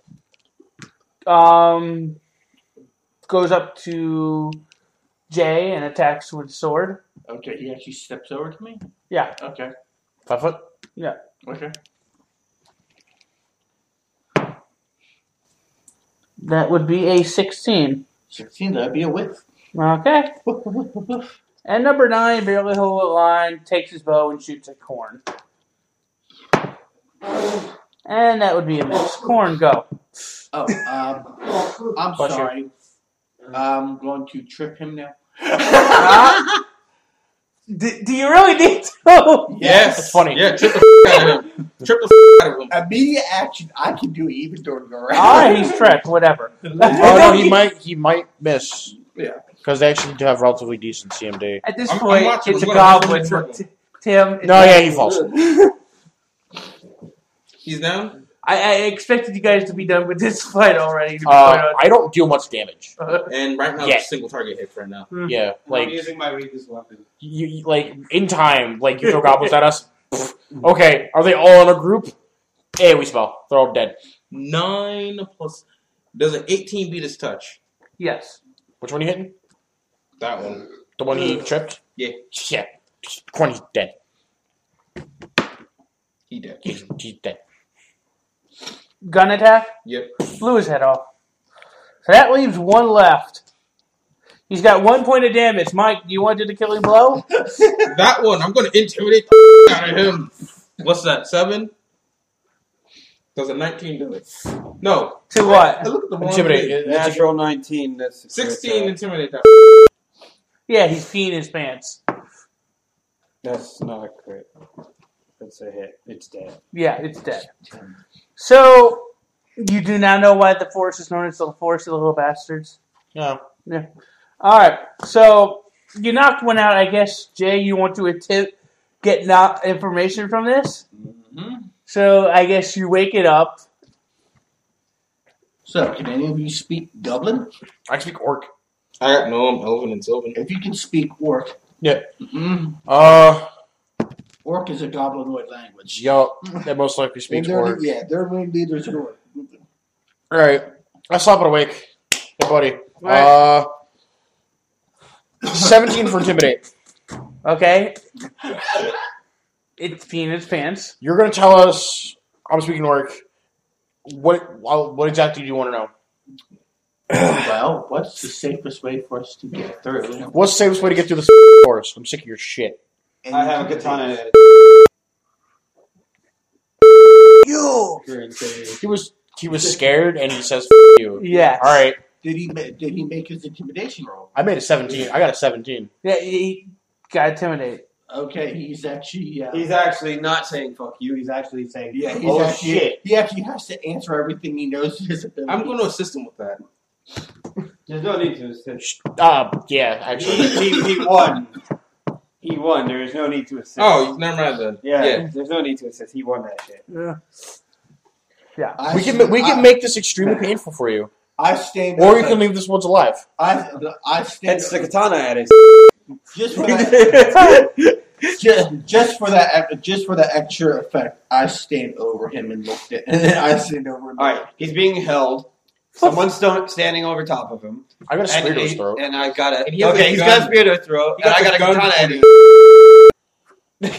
Goes up to Jay and attacks with sword. Okay, he actually steps over to me? Yeah. Okay. 5 foot? Yeah. Okay. That would be a 16. 16, that'd be a whiff. Okay. And number 9, barely hold the line, takes his bow and shoots at Corn. And that would be a miss. Corn, go. Oh, I'm sorry. I'm going to trip him now. Do you really need to? Yes. It's funny. Yeah, trip the out of him. Trip the out of him. Immediate action, I can do it even during the round. Alright, he's tripped, whatever. Oh, no, he might miss. Yeah. Because they actually do have relatively decent CMD. At this I'm point, watching. it's a We're gonna goblin. have him triple. Tim. No, yeah, he falls. He's down? I expected you guys to be done with this fight already. To be quite honest. I don't deal much damage. And right now, Yeah. it's single target hits right now. Yeah, like I'm using my weakest weapon. you like in time, like you throw goblins at us. Okay, are they all in a group? Hey, we spell. They're all dead. 9 plus... Does an 18 beat his touch? Yes. Which one are you hitting? That one. The one he tripped? Yeah. Yeah. Corny's dead. He did. He's dead. Gun attack? Yep. Blew his head off. So that leaves 1 left. He's got 1 point of damage. Mike, do you want to do the killing blow? That one, I'm going to intimidate the out of him. What's that, 7? Does a 19 do it? No. To what? I look at the wrong Intimidate. page. Natural 19. That's 16, intimidate that. Yeah, he's peeing his pants. That's not a crit. That's a hit. It's dead. Yeah, it's dead. So, you do now know why the forest is known as the Forest of the Little Bastards? Yeah. Yeah. Alright, so you knocked one out. I guess, Jay, you want to get information from this? Mm-hmm. So, I guess you wake it up. So, can any of you speak Dublin? I can speak Orc. I'm Elven and Sylvan. If you can speak Orc. Yeah. Mm-hmm. Orc is a goblinoid language. Yup. They most likely speak Orc. Yeah, they're main leaders in Orc. Alright. I slap it awake. Hey, buddy. Right. 17 for Intimidate. Okay. It's peeing its pants. You're going to tell us, I'm speaking Orc, what exactly do you want to know? Well, what's the safest way for us to get through? What's the safest way to get through the forest? I'm sick of your shit. I have a katana. You! He was scared and he says you. Yes. Alright. Did he make his intimidation roll? I made a 17. I got a 17. Yeah, he got intimidated. Okay, he's actually... He's actually not saying fuck you. He's actually saying, Yeah, oh shit. He actually has to answer everything he knows his ability. I'm going to assist him with that. There's no need to assist. Yeah, actually. He won. He won. There is no need to assist. Oh, never mind then. Yeah, there's no need to assist. He won that shit. Yeah. We can make this extremely painful for you. I stand... Or you can leave this woods alive. I stand... Hence the katana at his... Just for that... just for that extra effect, I stand over him and looked at, and then I stand over him. All right, he's being held. Someone's standing over top of him. I got a spear to his throat. And I got a... And he has Okay, a he's gun. got a spear to his throat, and I got a gun katana at his...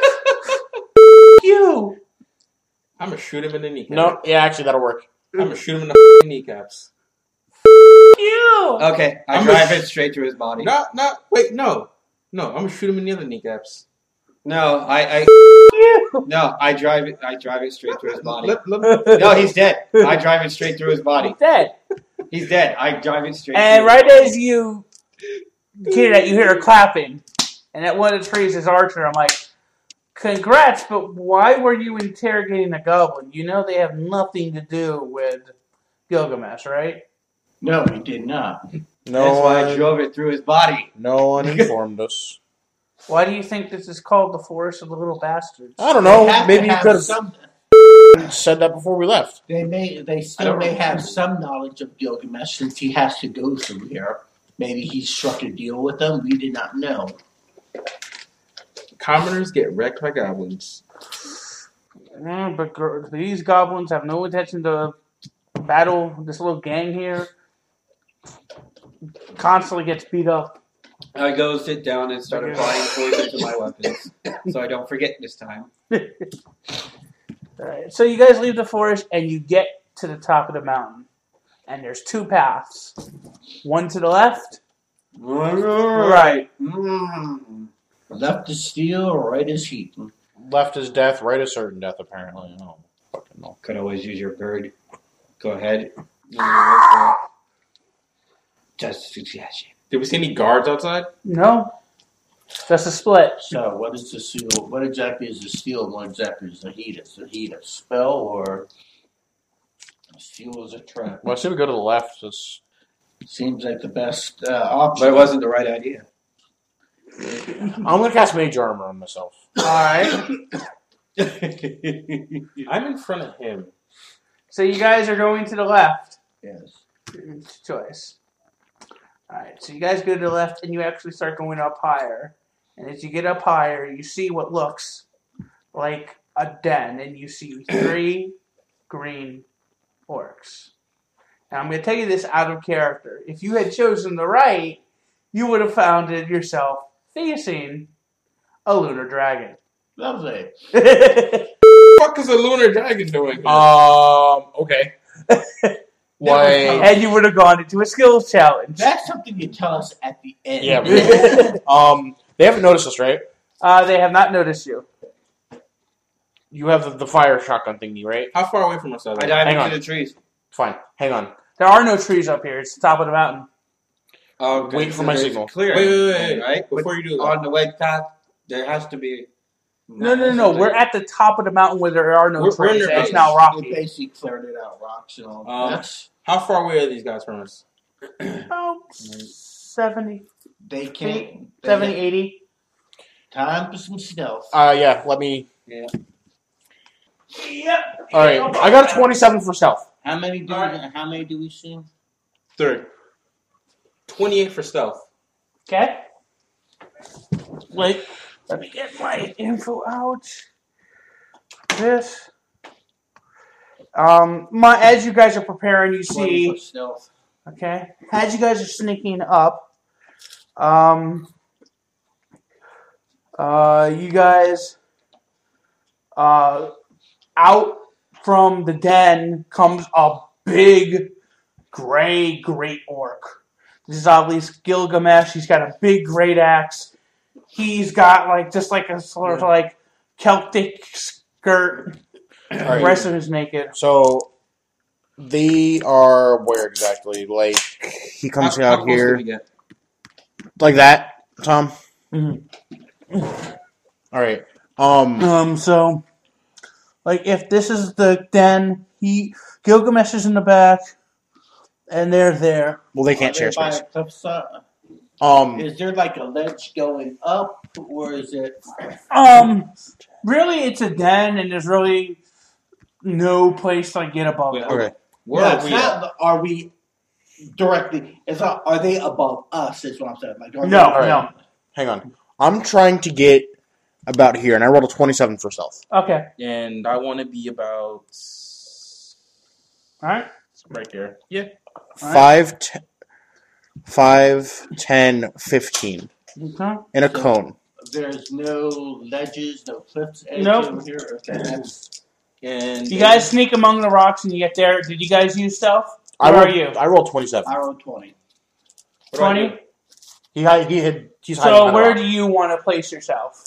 You! I'm going to shoot him in the kneecap. No, yeah, actually, that'll work. I'm going to shoot him in the kneecaps. You! Okay, I drive it straight through his body. No, I'm going to shoot him in the other kneecaps. No, I drive it straight through his body. No, No, he's dead. I drive it straight through his body. Dead. He's dead. I drive it straight And through right his body. as you kid that you hear clapping, and at one of the trees is Archer. I'm like, congrats, but why were you interrogating a goblin? You know they have nothing to do with Gilgamesh, right? No, he did not. That's why I drove it through his body. No one informed us. Why do you think this is called the Forest of the Little Bastards? I don't know. Maybe you could have said that before we left. They still may have some knowledge of Gilgamesh since he has to go through here. Maybe he struck a deal with them. We did not know. Commoners get wrecked by goblins. But these goblins have no intention to battle this little gang here. Constantly gets beat up. I go sit down and start applying poison to my weapons, so I don't forget this time. Alright, so you guys leave the forest and you get to the top of the mountain. And there's two paths. One to the left. Right. Left is steel, right is heat. Left is death, right is certain death, apparently. I don't fucking know. Could always use your bird. Go ahead. Just a suggestion. Did we see any guards outside? No. Just a split. So, what is the steel? What exactly is the steel and what exactly is the heat? Is the heat a spell or steel is a trap? Well, I say we go to the left. Seems like the best option. But it wasn't the right idea. I'm going to cast Mage Armor on myself. Alright. I'm in front of him. So you guys are going to the left. Yes. It's choice. Alright, so you guys go to the left and you actually start going up higher. And as you get up higher, you see what looks like a den. And you see 3 green orcs. Now I'm going to tell you this out of character. If you had chosen the right, you would have found it yourself facing a lunar dragon. Lovely. What the fuck is a lunar dragon doing? Okay. Why? And you would have gone into a skills challenge. That's something you tell us at the end. Yeah. They haven't noticed us, right? They have not noticed you. You have the fire shotgun thingy, right? How far away from us are I they? dive Hang into on. the trees. Fine. Hang on. There are no trees up here. It's the top of the mountain. Okay, Wait for my there's signal. Clear. Wait. Right? Before you do that. On the way path, there has to be... No. We're at the top of the mountain where there are no We're in trees. their And it's base. now They rocky. basically cleared it out, rocks and all. That's How far away are these guys from us? About 70 they feet, can't. 70, 80. Time for some stealth. Yeah, let me... Yep. Alright, I got a 27 for stealth. How many do we see? 3. 28 for stealth. Okay. Wait. Let me get my info out. This. As you guys are preparing, you 20 see. for stealth. Okay. As you guys are sneaking up, you guys, out from the den comes a big gray great orc. This is obviously Gilgamesh. He's got a big great axe. He's got just a sort of like Celtic skirt. The rest of his naked. So, they are where exactly? Like, he comes How out close here. did we get? Like that, Tom? Mm-hmm. Alright. So, if this is the den, Gilgamesh is in the back, and they're there. Well, they can't share By space. a cliffside? Is there a ledge going up, or is it? Really, it's a den, and there's really no place to get above it. Okay. Where are we at? Are we directly? Are they above us? Is what I'm saying. No. Hang on. I'm trying to get about here, and I rolled a 27 for stealth. Okay. And I want to be about... All right. Right there. Yeah. 5, 10, 15. Okay. In a cone. There's no ledges, no cliffs. Nope. Over here. Okay. And You guys sneak among the rocks, and you get there. Did you guys use stealth? I Where are you? rolled 27. I rolled 20. 20? He's hiding So behind a where rock. do you want to place yourself?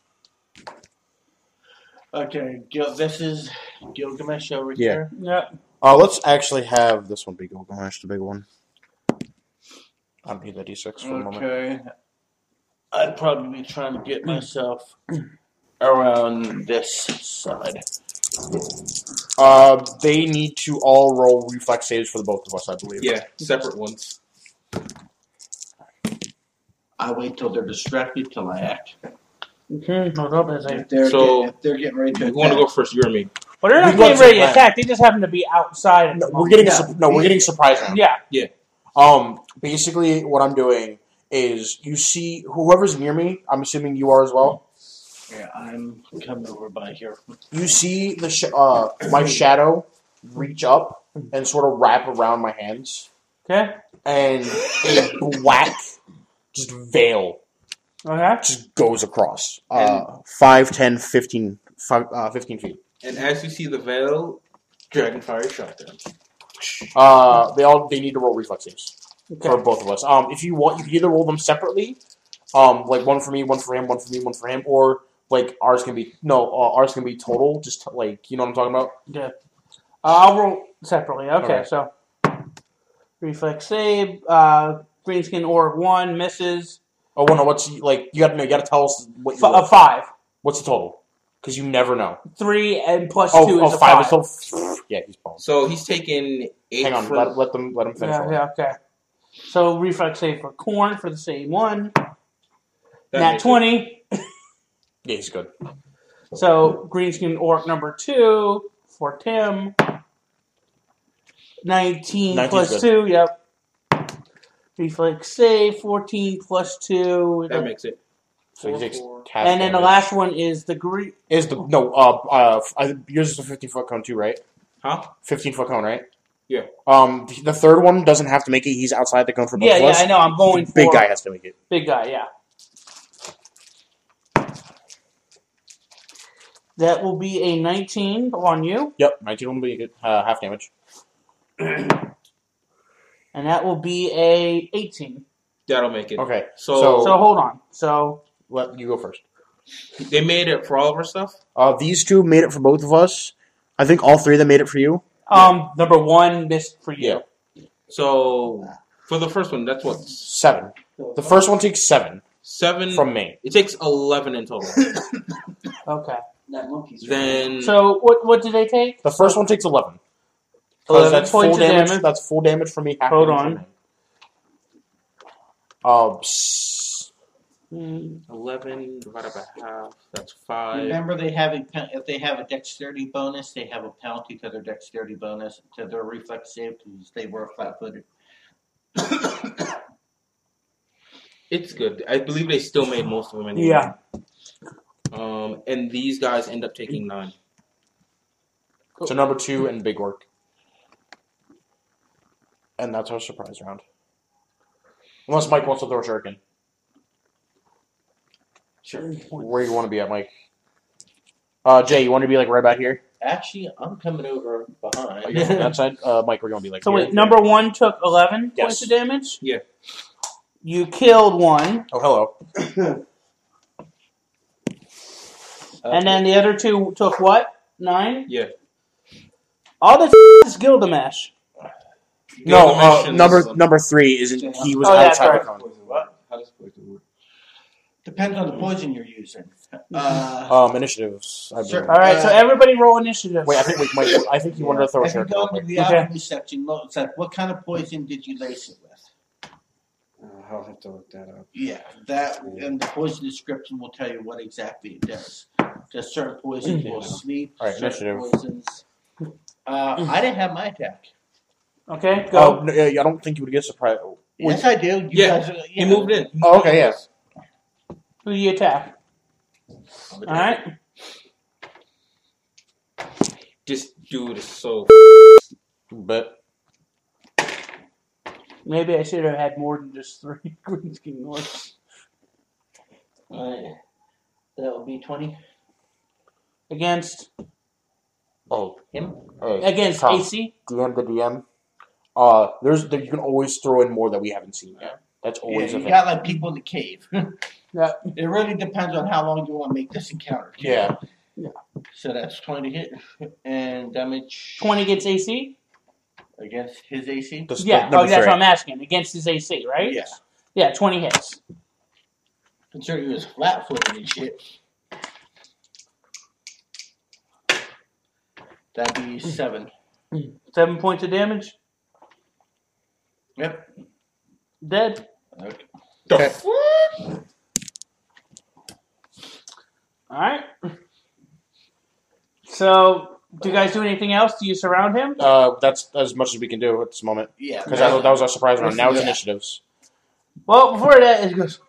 Okay, this is Gilgamesh over Yeah. here. Yep. Let's actually have this one be Gilgamesh, the big one. I'll need the D6 for a moment. Okay. I'd probably be trying to get myself around this side. They need to all roll reflex saves for the both of us, I believe. Yeah, separate ones. I wait till they're distracted till I act. Okay, hold up as I. If they're getting ready to You want to go first? You or me? Well, they're not getting ready to attack. They just happen to be outside. At the We're moment. getting we're getting surprise round. Yeah. Basically, what I'm doing is you see whoever's near me. I'm assuming you are as well. Yeah, I'm coming over by here. You see the my shadow reach up and sort of wrap around my hands. Okay. And a black just veil just goes across 5, 10, 15 feet. And as you see the veil, Dragonfire shot them. They need to roll reflex saves for both of us. If you want, you can either roll them separately, like one for me, one for him, one for me, one for him, or like ours can be total. Just like you know what I'm talking about. Yeah. I'll roll separately. Okay, Okay. so reflex save. Greenskin Orc 1 misses. Oh, well, no, what's like? You gotta tell us what you A 5. What's the total? Because you never know. 3 and plus 2 Oh, is a 5 5. is so. Yeah, he's boned. So he's taking 8. Hang on, let him finish. Yeah, okay. So reflex save for Corn for the same one. That Nat makes 20. Yeah, he's good. So Greenskin Orc number 2 for Tim. 19 plus good. 2. Yep. Reflex save 14 plus 2. That makes it. So he takes half And then the damage. last one is the green. Yours is a 15-foot cone too, right? Huh? 15-foot cone, right? Yeah. The third one doesn't have to make it. He's outside the cone for both of us. I know. I'm going for Big guy has to make it. Big guy, yeah. That will be a 19 on you. Yep, 19 will be good. Half damage. And that will be a 18. That'll make it. Okay. So hold on. So let you go first. They made it for all of our stuff? These two made it for both of us. I think all three of them made it for you. Number 1 missed for you. Yeah. So for the first one, that's what? 7. The first one takes 7. 7 from me. It takes 11 in total. Okay. That monkey's Then So what did they take? The first one takes 11. 11 That's full points of damage. damage. That's full damage for me. Half Hold damage on. for me. 11 divided by half. That's 5. Remember, if they have a dexterity bonus, they have a penalty to their dexterity bonus to their reflex save because they were flat-footed. It's good. I believe they still made most of them anyway. Yeah. And these guys end up taking 9. So number 2 and big work. And that's our surprise round. Unless Mike wants to throw a shuriken. Sure. Where you want to be at, Mike? Jay, you want to be like right about here? Actually, I'm coming over behind. You're from that side? Mike, we're going to be like So here. wait, number 1 took 11 Yes. points of damage? Yeah. You killed 1. Oh, hello. And then the other 2 took what? 9? Yeah. All this is Gilgamesh. No, number 3 isn't. He was outside the cone. What? How does poison work? Depends on the poison you're using. Initiatives. I believe. All right, so everybody roll initiative. Wait, I think you wanted to throw a If you shuriken. go real into quick. the alchemy section, look, it's like, what kind of poison did you lace it with? I'll have to look that up. Yeah, that and the poison description will tell you what exactly it does. Because certain poisons will sleep. All right, certain initiative. poisons. I didn't have my attack. Okay, go. Oh, no, yeah, I don't think you would get surprised. Yes, I do. You Yeah, guys, he moved in. Oh, okay, yes. Who do you attack? All right. This dude is so. But Maybe I should have had more than just 3 Greenskin Orcs. Alright. That will be 20. Against Him? against Tom, AC? DM the DM. You can always throw in more that we haven't seen yet. That's always Yeah, a you thing. got like people in the cave. Yeah. It really depends on how long you want to make this encounter. Yeah. So that's 20 to hit. And damage. 20 gets AC? Against his AC? Yeah, that's what I'm asking. Against his AC, right? Yeah. Yeah, 20 hits. Considering he was flat-footed and shit. That'd be 7. 7 points of damage. Yep. Dead. Okay. Alright. So, do you guys do anything else? Do you surround him? That's as much as we can do at this moment. Yeah. Because that was our surprise round. Now it's initiatives. Well, before that, it goes...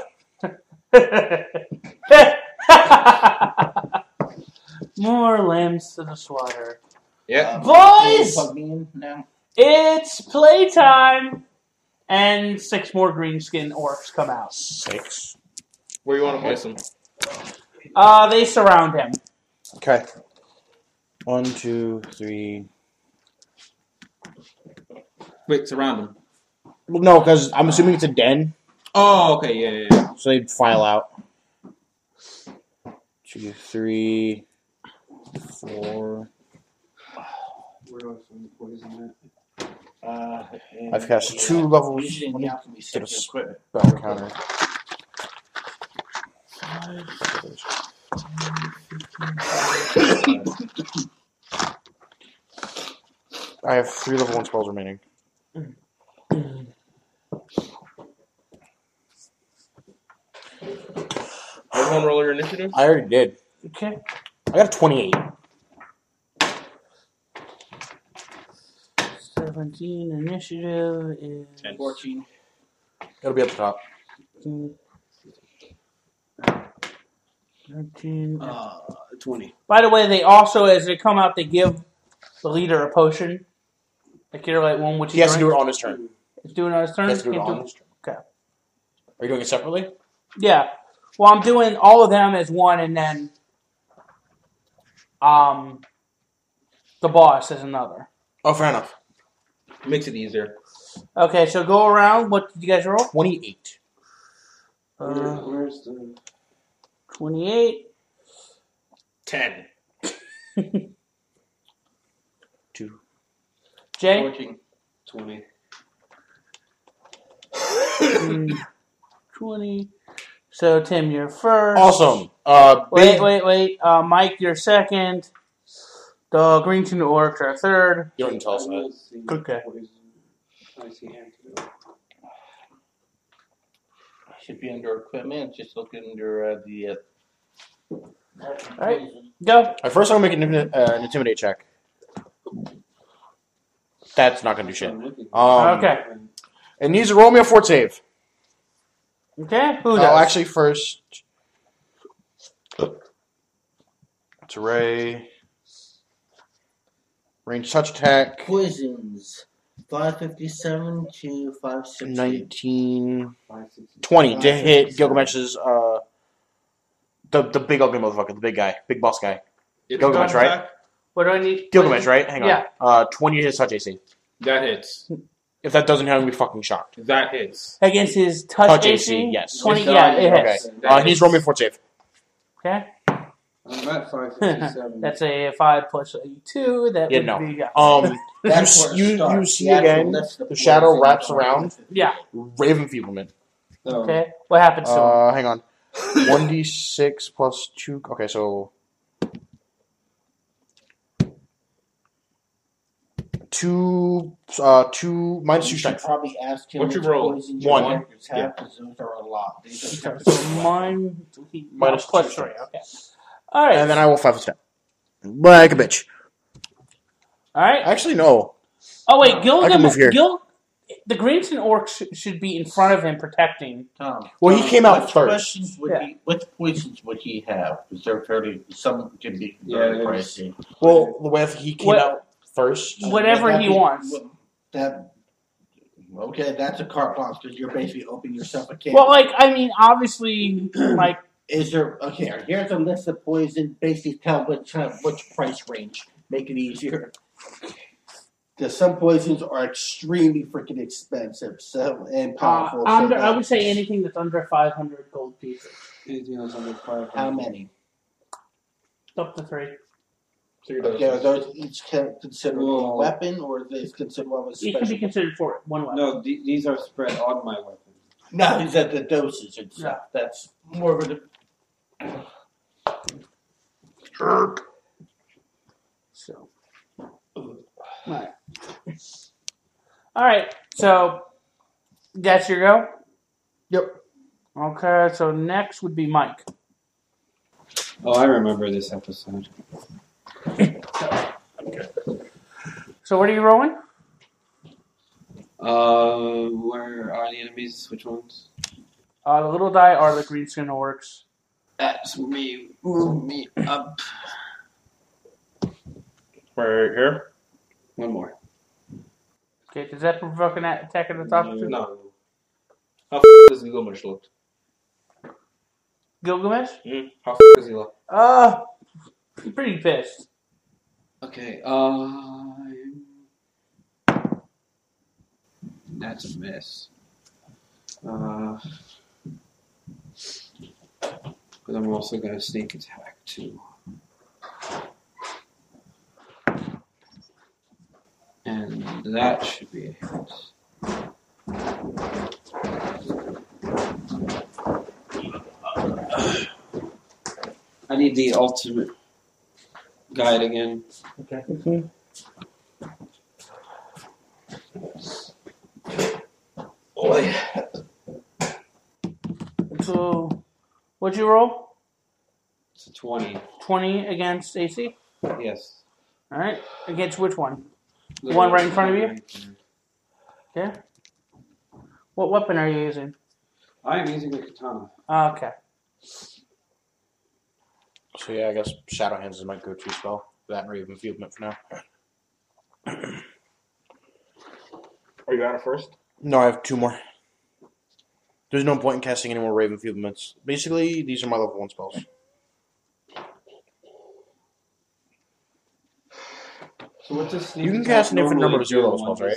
More lambs to the slaughter. Yeah. Boys! Plug me in now. It's playtime! And 6 more greenskin orcs come out. 6. Where you want to place them? They surround him. Okay. 1, 2, 3. Wait, surround them. Well, no, because I'm assuming it's a den. Oh, okay, yeah. So they'd file out. 2, 3, 4. Where do I find poison at? I've cast 2 levels. Usually in the alchemy Get a section equipment. spell counter. 5. I have 3 level 1 spells remaining. Everyone roll your initiative? I already did. Okay. I got a 28. 17 initiative is 14. It'll be at the top. 13. 20. By the way, they also, as they come out, they give the leader a potion. A cure light one, which He has to do it on his turn. It's doing it on his turn? He has to do it Can't on his turn. Okay. Are you doing it separately? Yeah. Well, I'm doing all of them as one, and then the boss as another. Oh, fair enough. Makes it easier. Okay, so go around. What did you guys roll? 28. Where's the... 28. 10. 2. Jay? 14. 20. 20. So, Tim, you're first. Awesome. Wait. Mike, you're second. The Greenton Orcs are third. You don't need to tell us that. Okay. I see antidote. Should be under equipment. Just look under the. Alright, go. First, I'm going to make an intimidate check. That's not going to do shit. Okay. It needs to roll me a fort save. Okay, who Oh, does? actually, first. It's a ray. Range touch attack. Poisons. 557 to 560. 19. 20 to hit Gilgamesh's. The big ugly motherfucker, the big guy, big boss guy. Gilgamesh, right? What do I need? Gilgamesh, right? Hang on. Yeah. 20 to his touch AC. That hits. If that doesn't hit, I'm going to be fucking shocked. That hits. Against his touch AC? Yes. 20, yeah, it hits. Okay. He needs to roll me a fort save. Okay. I'm at 557. That's a 5 plus a 2. That Yeah, would no. be, yeah. That's where it You starts. see The actual again, list of the shadow poisons wraps are around. Yeah. Rave Enfeeblement. Oh. Okay. What happens to him? Hang on. 1d6 plus 2. Okay, so. 2 minus 2 You should strength. probably ask him What'd you which roll? poisons 1. your characters have, because those are a lot. These are So mine Minus plus 2 3. Okay. All right. And then I will 5 step. Like a bitch. All right. Actually, no. Oh wait, I can move here. The Greenton Orcs should be in front of him protecting. Well, he came out What first. questions would he, what poisons would he have? Because they're fairly, some can be very Yeah, pricey. Well, the way he came out first. Whatever Would that he be- wants. would That okay, that's a carte blanche because you're basically opening yourself a can. Well, like I mean, obviously, like Is there okay? Here's a list of poison. Basically, tell which price range. Make it easier. Because some poisons are extremely freaking expensive, so and powerful. I would say anything that's under 500 gold pieces. Anything else under 500? How many? Up to 3. 3 Okay, are doses. those each considered a weapon, or are they considered one of Each can be special? considered for one weapon. No, these are spread on my weapon. No, he's at the dosage and stuff. That's more of a. So, all right. So that's your go. Yep. Okay. So next would be Mike. Oh, I remember this episode. So what are you rolling? Where are the enemies? Which ones? The little die are the green skin orcs. That's me. Move me up. Right here? One more. Okay. Does that provoke an attack at the top? No. How does Gilgamesh look? Gilgamesh? How does he look? Pretty pissed. Okay. That's a miss. But I'm also gonna sneak attack too. And that should be a hit. I need the ultimate guide again. Okay. Boy. So, what'd you roll? It's a 20. 20 against AC? Yes. Alright. Against which one? The The one right in front of you? right Okay. What weapon are you using? I am using the katana. Okay. So yeah, I guess Shadow Hands is my go-to spell. That and Raven Fieldment for now. Are you out of first? No, I have 2 more. There's no point in casting any more Raven Fieldments. Basically, these are my level 1 spells. So what's this? You can cast an infinite number of 0 level spells, right?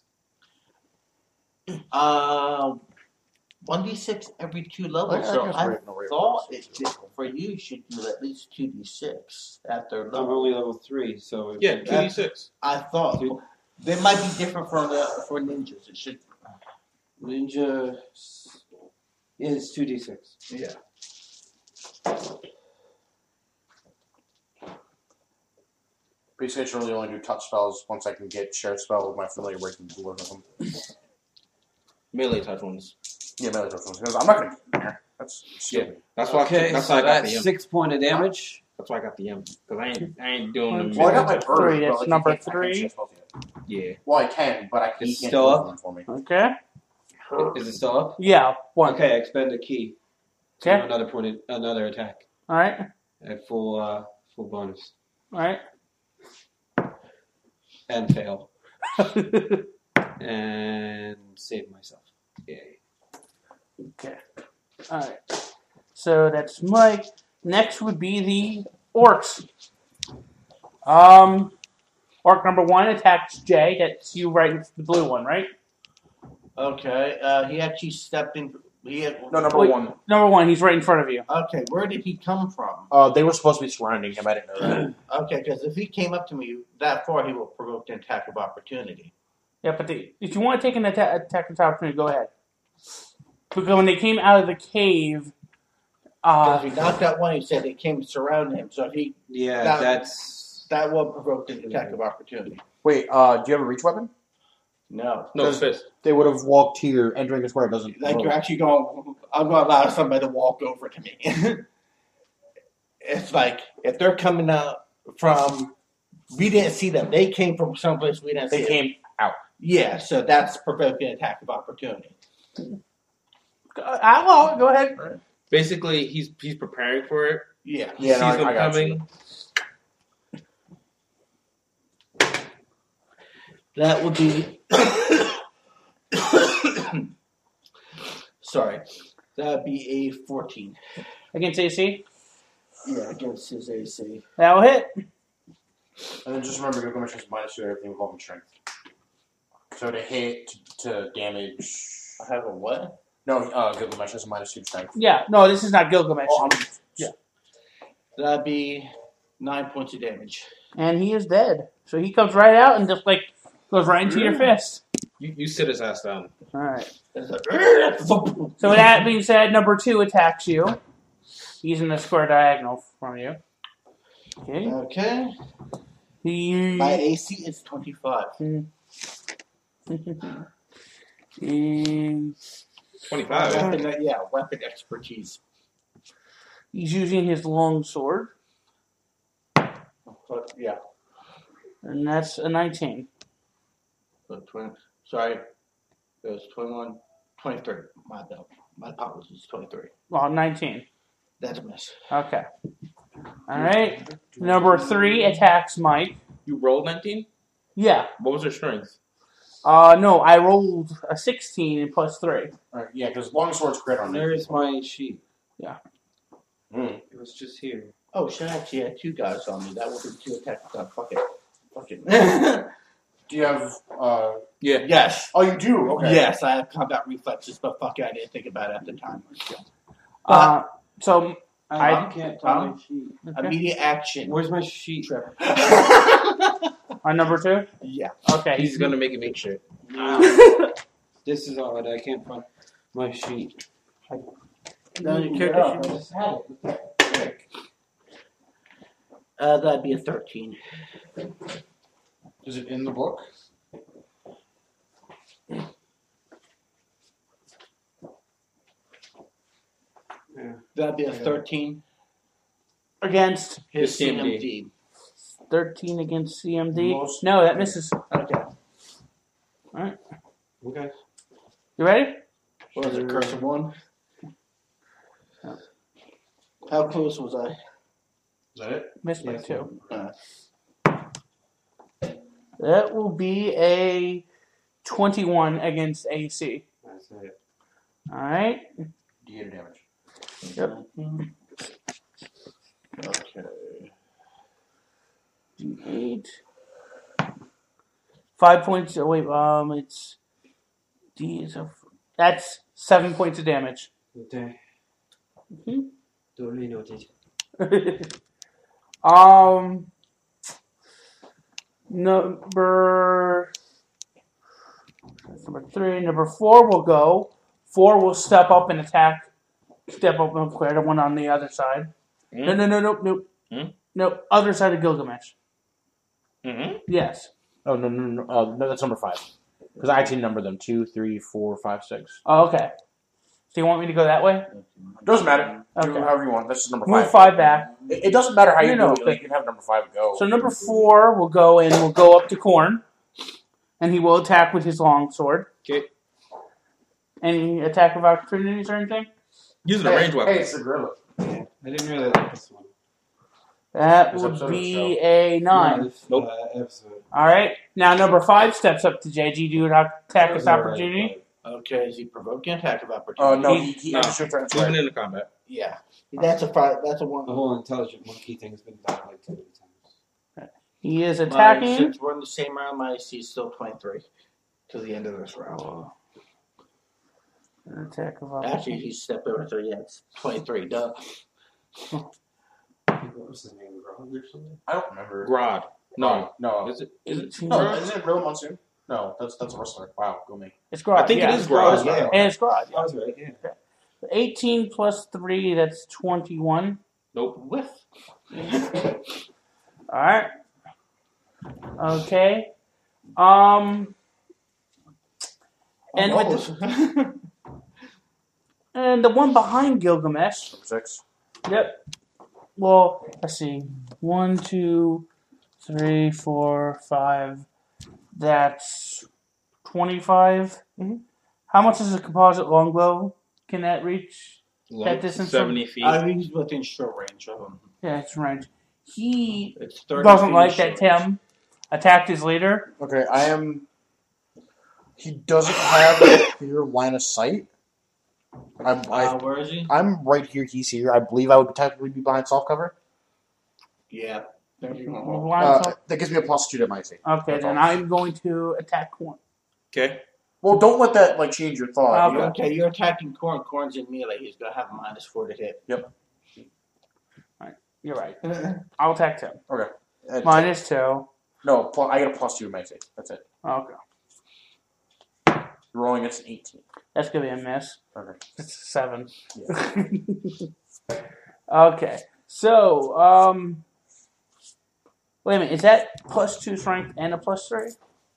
1d6 every 2 levels. I So guess I Raven will thought for you should do at least 2d6 at their I'm level. only level 3, so Yeah, 2d6. I thought they might be different for ninjas. It should. Ninja is 2d6. Yeah. Basically, I should really only do touch spells once I can get shared spell with my familiar breaking the board with them. Melee touch ones. Yeah, melee touch ones. Because I'm not going to. That's stupid. Yeah, that's why. Okay, That's so why I got that's the imp. 6 point of damage. That's why I got the imp. Because I ain't doing them. Well, I got my That's bird. three, but, that's like, number I can't 3. share spells yet. Yeah. Well, I can, but I can't. It's Can't still do up? them for me. Okay. Is it still up? Yeah, 1. Okay, expend a key. So Okay. another attack Alright. at full bonus Alright. and fail and save myself. Yay! Okay. Alright. So that's Mike. Next would be the orcs. Orc number 1 attacks Jay. That's you right in the blue one, right? Okay. He actually stepped in. No, number Wait. 1. Number 1, he's right in front of you. Okay, where did he come from? They were supposed to be surrounding him. I didn't know that. Okay, because if he came up to me that far, he will provoke an attack of opportunity. Yeah, but if you want to take an attack of opportunity, go ahead. Because when they came out of the cave, Because he knocked out one, he said they came surrounding him. So if he that will provoke an attack of opportunity. Wait, do you have a reach weapon? No. No, fist. They would have walked here, entering the square. It doesn't. Like you're actually going, I'm going to allow somebody to walk over to me. It's like if they're coming out from, we didn't see them. They came from someplace we didn't see. They came out. Yeah, so that's provoking an attack of opportunity. well, go ahead. Basically, he's preparing for it. Yeah. He sees them I got coming. That would be. Sorry. That would be a 14. Against AC? Yeah, against his AC. That'll hit. And then just remember, Gilgamesh has -2 to everything involving strength. So to hit, to damage. I have a what? No, Gilgamesh has -2 strength. Yeah, no, this is not Gilgamesh. Oh, Yeah. That'd be 9 points of damage. And he is dead. So he comes right out and just like goes right into your fist. You sit his ass down. Alright. So with that being said, number 2 attacks you. He's in the square diagonal from you. Okay. Okay. He... My AC is 25. 25. Weapon expertise. He's using his long sword. Yeah. And that's a 19. So sorry. It was 21. 23. My apologies. 23. Well, 19. That's a miss. Okay. Alright. Number 3 attacks Mike. You rolled 19? Yeah. What was your strength? No, I rolled a 16 and plus 3. Alright, yeah, because longsword's crit on me. There's my sheet. Yeah. It was just here. Oh, shit, I actually had 2 guys on me. That would be 2 attacks. Fuck it. Do you have, Yeah. Yes. Oh, you do? Okay. Yes, I have combat reflexes, but fuck it, I didn't think about it at the time. So I can't find my sheet. Okay. Immediate action. Where's my sheet? On number 2? Yeah. Okay. He's gonna make it make shit. This is odd. I can't find my sheet. No, your character sheet. just had it. That'd be a 13. Is it in the book? That'd be a 13. Against His CMD. CMD. 13 against CMD. Most- No, that misses. Okay. Alright. Okay. You ready? What was it, curse of 1? How close was I? Is that it? Missed by Yes. 2. That will be a 21 against AC. That's it. Alright. D8 of damage. Yep. Okay. D8. 5 points. Oh, wait, it's D is a. That's 7 points of damage. Okay. Mhm. Duly noted. Number 3. Number 4 will go. 4 will step up and attack. Step up and clear the one on the other side. No. No, other side of Gilgamesh. Mm-hmm. Yes. Oh, no, that's number 5. Because I actually numbered them 2, 3, 4, 5, 6. Oh, okay. So you want me to go that way? Doesn't matter. Do Okay. however you want. This is number 5. Move 5 back. It doesn't matter how you No, do it. You can have number 5 go. So number 4 will go and will go up to Korn. And he will attack with his longsword. Okay. Any attack of opportunities or anything? Using a ranged weapon. Hey, it's the gorilla. I didn't really like this one. That This would episode of the be show. a 9. This, Nope. Episode. Alright. Now number 5 steps up to JG. Do an attack with opportunity. Okay, is he provoking attack of opportunity? No, he No. enters your turn. Moving into combat. Yeah. That's a 5. That's a 1. The whole intelligent monkey thing's been done like 2 times. He is attacking. Since we're in the same round, my AC is still 23 to the end of this round. An attack of Actually, opportunity. he stepped over 3. Yeah, it's 23. Duh. What was the name? Grog or something? I don't remember. Grod. No. No. Is it? 18. No, isn't it Gorilla Monsoon? No, that's a wrestler. Wow, go me. It's Grod. I think yeah. it is Grod. Yeah. And it's Grod. I was right, yeah. 18 plus 3, that's 21. Nope. Whiff. Alright. Okay. And with the, and the one behind Gilgamesh. Number 6. Yep. Well, let's see. 1, 2, 3, 4, 5. That's 25. Mm-hmm. How much is a composite longbow? Can that reach that distance? 70 feet. I think he's within short range of him. Yeah, it's range. He It's 30 doesn't feet like short that range. Tim attacked his leader. Okay, I am. He doesn't have a clear line of sight. Where is he? I'm right here. He's here. I believe I would technically be behind soft cover. Yeah. There you go. That gives me a +2 to my AC. Okay, That's then all. I'm going to attack Korn. Okay. Well, don't let that change your thought. Okay. Okay, you're attacking Korn. Korn's in melee. He's going to have a -4 to hit. Yep. You're right. I'll attack Tim. Okay. -2. No, I get a +2 to my save. That's it. Okay. Rolling, it's an 18. That's going to be a miss. Okay. It's a 7. Yeah. Okay. So, wait a minute. Is that +2 strength and a +3?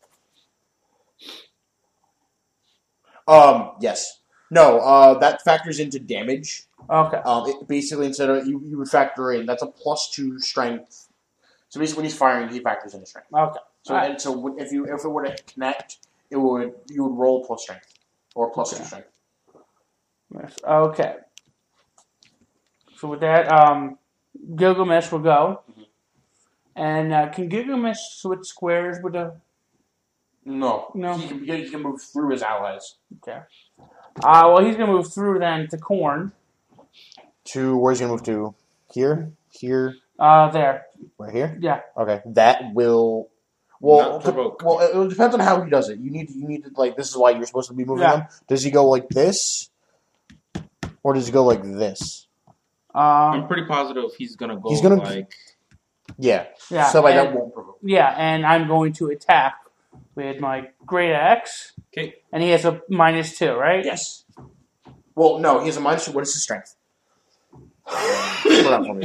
Yes. No, that factors into damage. Okay. Basically, instead of you would factor in, that's a +2 strength. So basically, when he's firing, he factors into strength. Okay. So and so if it were to connect, you would roll plus strength or +2 strength. Yes. Okay. So with that, Gilgamesh will go. Mm-hmm. And can Gilgamesh switch squares with a... No. No. He can move through his allies. Okay. Well, he's going to move through then to Korn. To where's he gonna move to? Here. There. Right here. Yeah. Okay. That will. Well, it depends on how he does it. You need to like. This is why you're supposed to be moving them. Does he go like this, or does he go like this? I'm pretty positive he's gonna go. Like. Yeah. Yeah. So like that won't provoke. Yeah, and I'm going to attack with my great axe. Okay. And he has a -2, right? Yes. Well, no, he has a -2. What is his strength? Put that for me,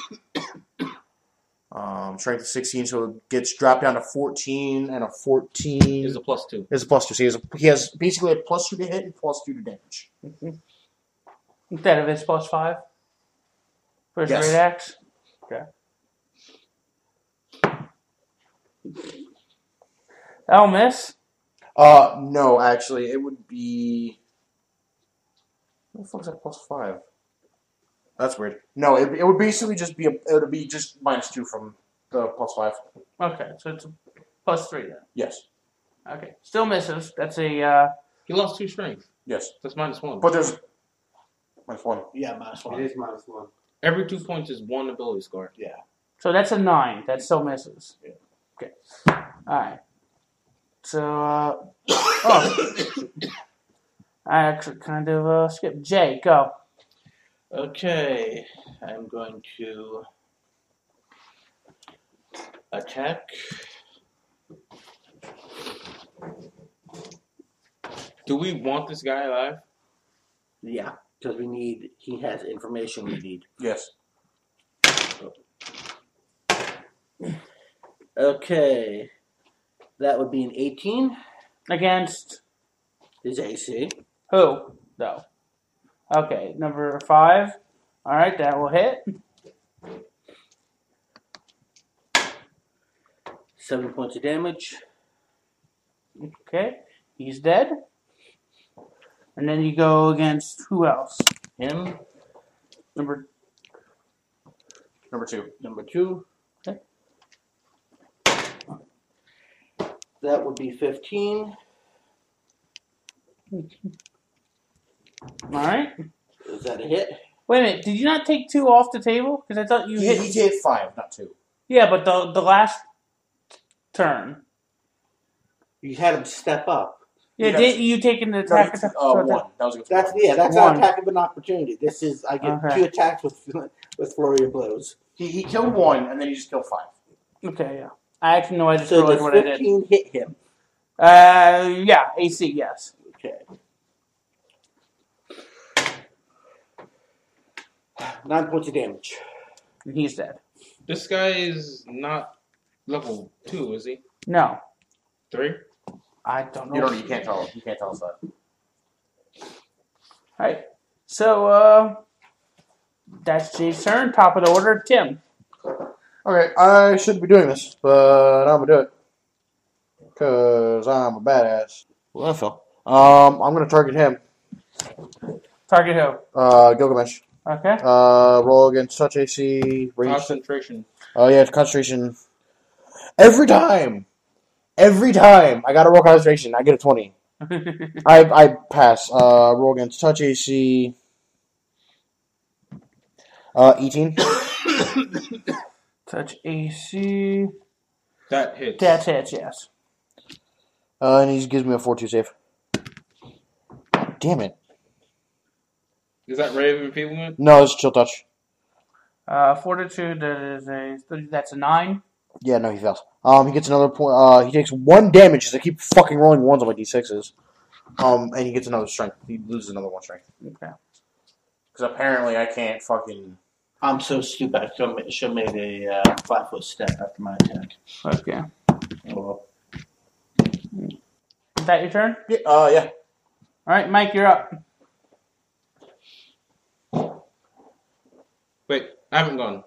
right? Strength of 16, so it gets dropped down to 14, and a 14 is a +2. Is a +2. So he has basically a +2 to hit and +2 to damage. Mm-hmm. Instead of his +5 for his great axe. Okay. That'll miss. No, actually, it would be. What the fuck's that +5? That's weird. No, it would basically just be it would be just -2 from the +5. Okay, so it's a +3 then. Yes. Okay, still misses. That's a. He lost 2 strength. Yes. That's -1. But there's -1. Yeah, -1. It is -1. Every 2 points is 1 ability score. Yeah. So that's a 9. That still misses. Yeah. Okay. All right. So, I actually kind of skipped. Jay, go. Okay, I'm going to attack. Do we want this guy alive? Yeah, because he has information we need. Yes. Okay, that would be an 18. Against? His AC. Who? No. Okay, number 5. All right, that will hit. 7 points of damage. Okay, he's dead. And then you go against who else? Him. Number 2. Number 2. Okay. That would be 15. All right. Is that a hit? Wait a minute. Did you not take 2 off the table? Because I thought you hit. He hit 5, not 2. Yeah, but the last turn. You had him step up. Yeah, did you take an attack? 1. That was a good that's not an attack of an opportunity. This is I get Okay. 2 attacks with flurry of blows. He killed 1 and then he just killed 5. Okay, yeah. I actually know I just So realized does what I did. 15 hit him? Yeah, AC, yes. Okay. 9 points of damage. And he's dead. This guy is not level 2, is he? No. 3? I don't know. You can't tell. You can't tell us that. Alright. So, that's Jay's turn. Top of the order, Tim. Okay, I shouldn't be doing this, but I'm gonna do it. Because I'm a badass. Well, that fell. I'm gonna target him. Target who? Gilgamesh. Okay. Roll against touch AC. Range. Concentration. Oh, yeah, it's concentration. Every time I gotta roll concentration, I get a 20. I pass. Roll against touch AC. 18. Touch AC. That hits. That hits, yes. And he gives me a 4-2 save. Damn it. Is that Ray of Enfeeblement? No, it's chill touch. Fortitude, that's a 9. Yeah, no, he fails. He gets another point. He takes 1 damage because I keep fucking rolling 1s on my d6s. And he gets another strength. He loses another 1 strength. Okay. Because apparently I can't fucking... I'm so stupid. I should have made a 5-foot step after my attack. Okay. Oh, Is that your turn? Yeah. Yeah. All right, Mike, you're up. Wait, I haven't gone.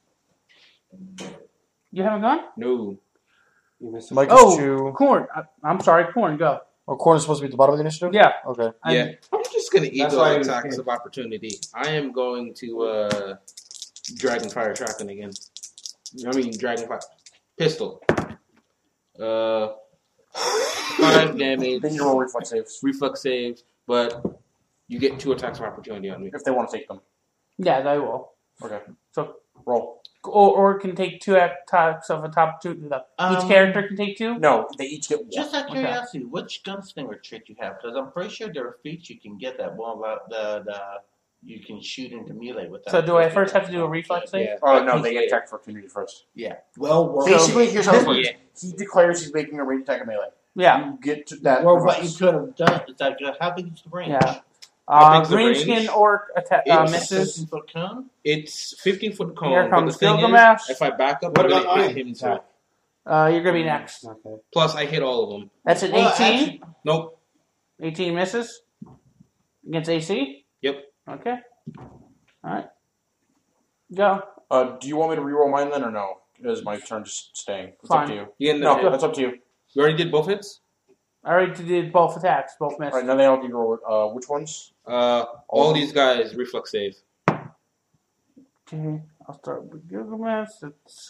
You haven't gone? No. Mike is Oh, 2. Corn. I'm sorry, Corn, go. Oh, Corn is supposed to be at the bottom of the initiative? Yeah. Okay. Yeah. I'm just going to eat That's those why he was attacks here. of opportunity. I am going to Dragonfire Shotgun again. I mean, Dragonfire Pistol. 5 damage. Then you roll reflex saves. Reflex saves, but you get 2 attacks of opportunity on me. If they want to take them. Yeah, they will. Okay. So roll. Or can take 2 attacks of a top 2. Each character can take 2? No, they each get 1. just out of curiosity, which gunslinger trick you have? Because I'm pretty sure there are feats you can get that one about the you can shoot into melee with that. So do I first have to do a reflex save? Yeah. Oh, no, they get attack for opportunity first. Yeah. Well, we're Basically, here's how it works. Yeah. He declares he's making a range attack of melee. Yeah. You get to that. Well, what you could have done is like, how big is the range? Yeah. How big's the Green range? skin orc misses. 15-foot cone? It's 15-foot cone. Here But comes the thing Gilgamesh. is, if I back up, What I'm about going to mine? hit him too. You're going to be next. Okay. Plus, I hit all of them. That's an Well, 18. actually- Nope. 18 misses. Against AC? Yep. Okay. Alright. Go. Do you want me to reroll mine then, or no? Is my turn just staying? It's Fine. up to you. You get No, another hit. that's up to you. You already did both hits? I already did both attacks. Both missed. All right, now they all need to roll. Which ones? All these guys, reflex save. Okay. I'll start with Gilgamesh. It's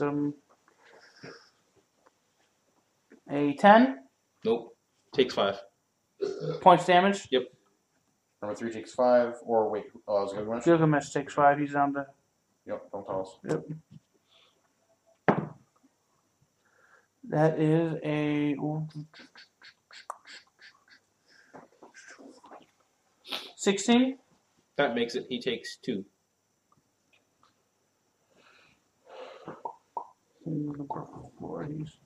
a 10 Nope. Takes 5. points damage. Yep. Number 3 takes 5. Or wait, I was going to mention. Gilgamesh takes 5. He's down to. Yep, don't tell us. Yep. That is a 16. That makes it. He takes 2. Number 4. He's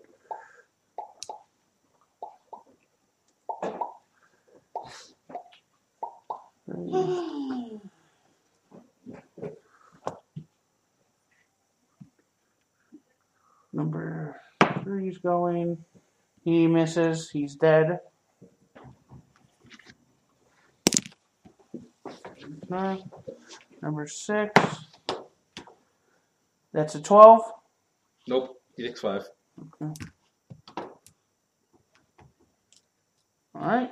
Number 3's going. He misses. He's dead. Number 6. That's a 12. Nope. He takes 5. Okay. Alright.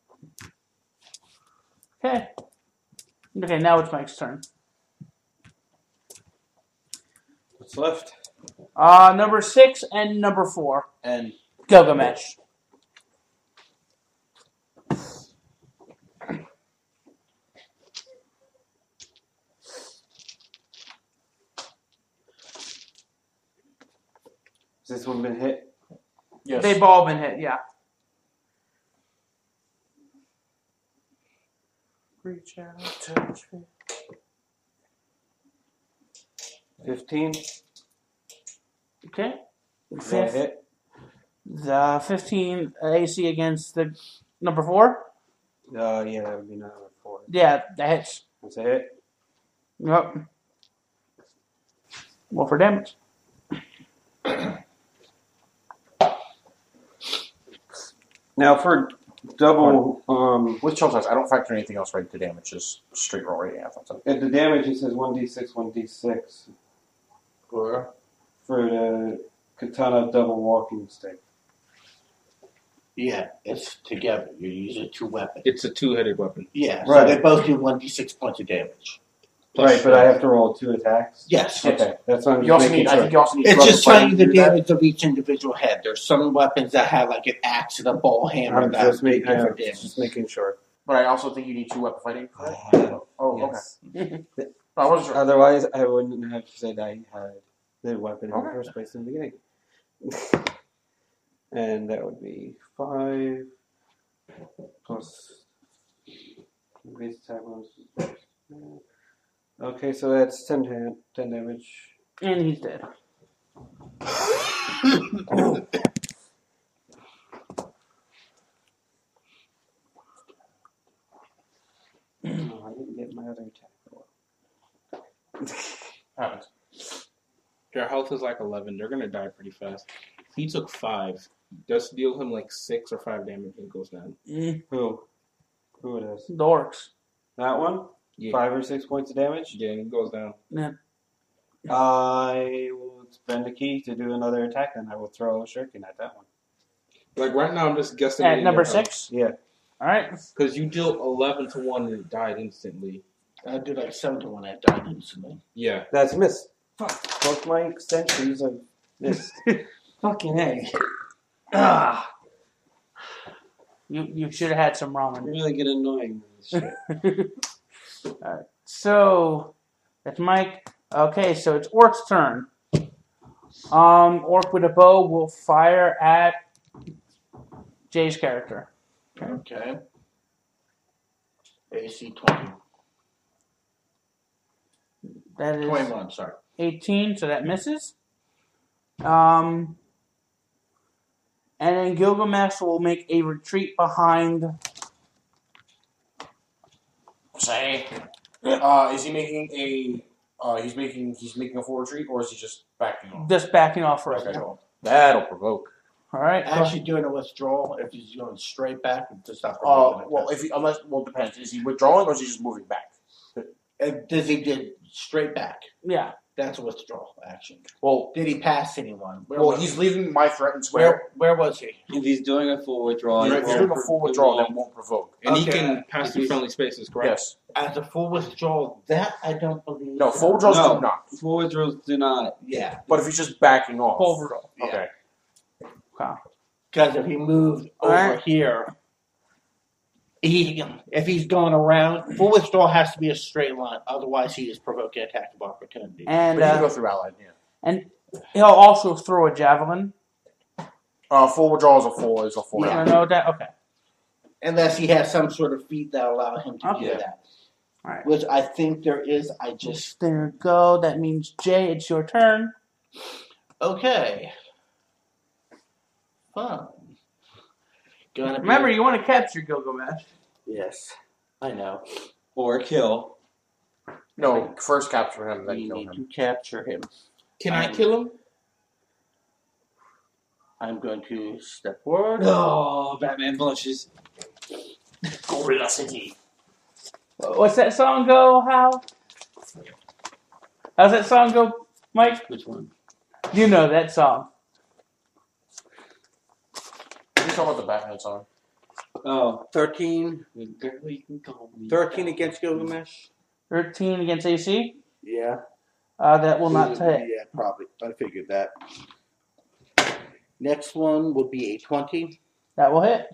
Okay. Okay, now it's Mike's turn. What's left? Number 6 and number 4. And Gilgamesh. Has this one been hit? yes. They've all been hit, yeah. Reach out, touch me. 15. Okay. Is that a hit? The 15 AC against the number 4. Yeah, that would be number 4. Yeah, that hits. That's a hit. Yep. Well, for damage. Now for double, with chill size, I don't factor anything else right into damage. Just straight roll rating. I thought so. at the damage it says 1d6, 1d6 for the katana double walking stick. Yeah, it's together. You're using 2 weapons. It's a 2-headed weapon. Yeah, so Right. they both do 1d6 points of damage. Right, but I have to roll 2 attacks. Yes. Okay, that's what I'm You also making need. sure. I think you also need. It's two just other telling you the players to do that. damage of each individual head. There's some weapons that have like an axe and a ball hammer I'm that just do making, different damage. just making sure. But I also think you need 2 weapon fighting. Oh, Yes. okay. I wasn't sure. Otherwise, I wouldn't have said I had the weapon in the Okay. first place in the beginning. And that would be 5 plus base attack bonus. Okay, so that's 10 damage. And he's dead. No, I didn't get my other attack. Happens. Their health is like 11. They're gonna die pretty fast. He took 5. Just deal him like 6 or 5 damage and he goes down. Who? Who it is? The orcs. That one? Yeah. 5 or 6 points of damage? Yeah, and he goes down. Yeah. I will spend a key to do another attack, and I will throw a shuriken at that one. Like right now, I'm just guessing. At number 6? Yeah. Alright. Because you deal 11 to 1 and it died instantly. I did like 7 to 1 that died instantly. Yeah. That's a miss. Fuck. Both my sentries have missed. Fucking A. Ah. You should have had some ramen. You really get annoying with this shit. Alright. So, that's Mike. Okay, so it's Orc's turn. Orc with a bow will fire at Jay's character. Okay. AC 20. That is 21, sorry. 18, so that misses. And then Gilgamesh will make a retreat behind. Say, is he making a? He's making a full retreat, or is he just backing off? Just backing off right Okay. now. That'll provoke. All right. Actually doing a withdrawal, if he's going straight back, just not Well, if he, unless, well, it depends. Is he withdrawing or is he just moving back? Does he did straight back? Yeah. That's a withdrawal action. Well, did he pass anyone? Where well, was he's he? leaving my threatened square. Where was he? If he's doing a full withdrawal, If he's doing a full withdrawal, that won't provoke. And he Okay. can pass through friendly spaces, correct? Yes. As a full withdrawal, that I don't believe. No, full withdrawals do not. Full withdrawals do not. Yeah. But if he's just backing off. Full withdrawal. Okay. Because if he moved over Alright. here, if he's going around, full withdrawal has to be a straight line. Otherwise, he is provoking attack of opportunity. And But he can go through allied, yeah. and he'll also throw a javelin. Full withdrawal is a full. You wanna know that? Okay. Unless he has some sort of feat that allow him to do Okay. that. All right. Which I think there is. I just There you go. That means Jay, it's your turn. okay. Fun. Gonna be- Remember, you want to capture Gilgamesh. Yes, I know. Or kill. No, first capture him, then We kill need him. to capture him. Can I kill him? I'm going to step forward. Oh, Batman blushes. Gorilla City. What's that song go, Hal? How's that song go, Mike? Which one? You know that song. You're talking about the Batman song. Oh. 13. Girl, you can call me 13 against Gilgamesh. 13 against AC. Yeah. That will not hit. Yeah, probably. I figured that. Next one will be a 20. That will hit.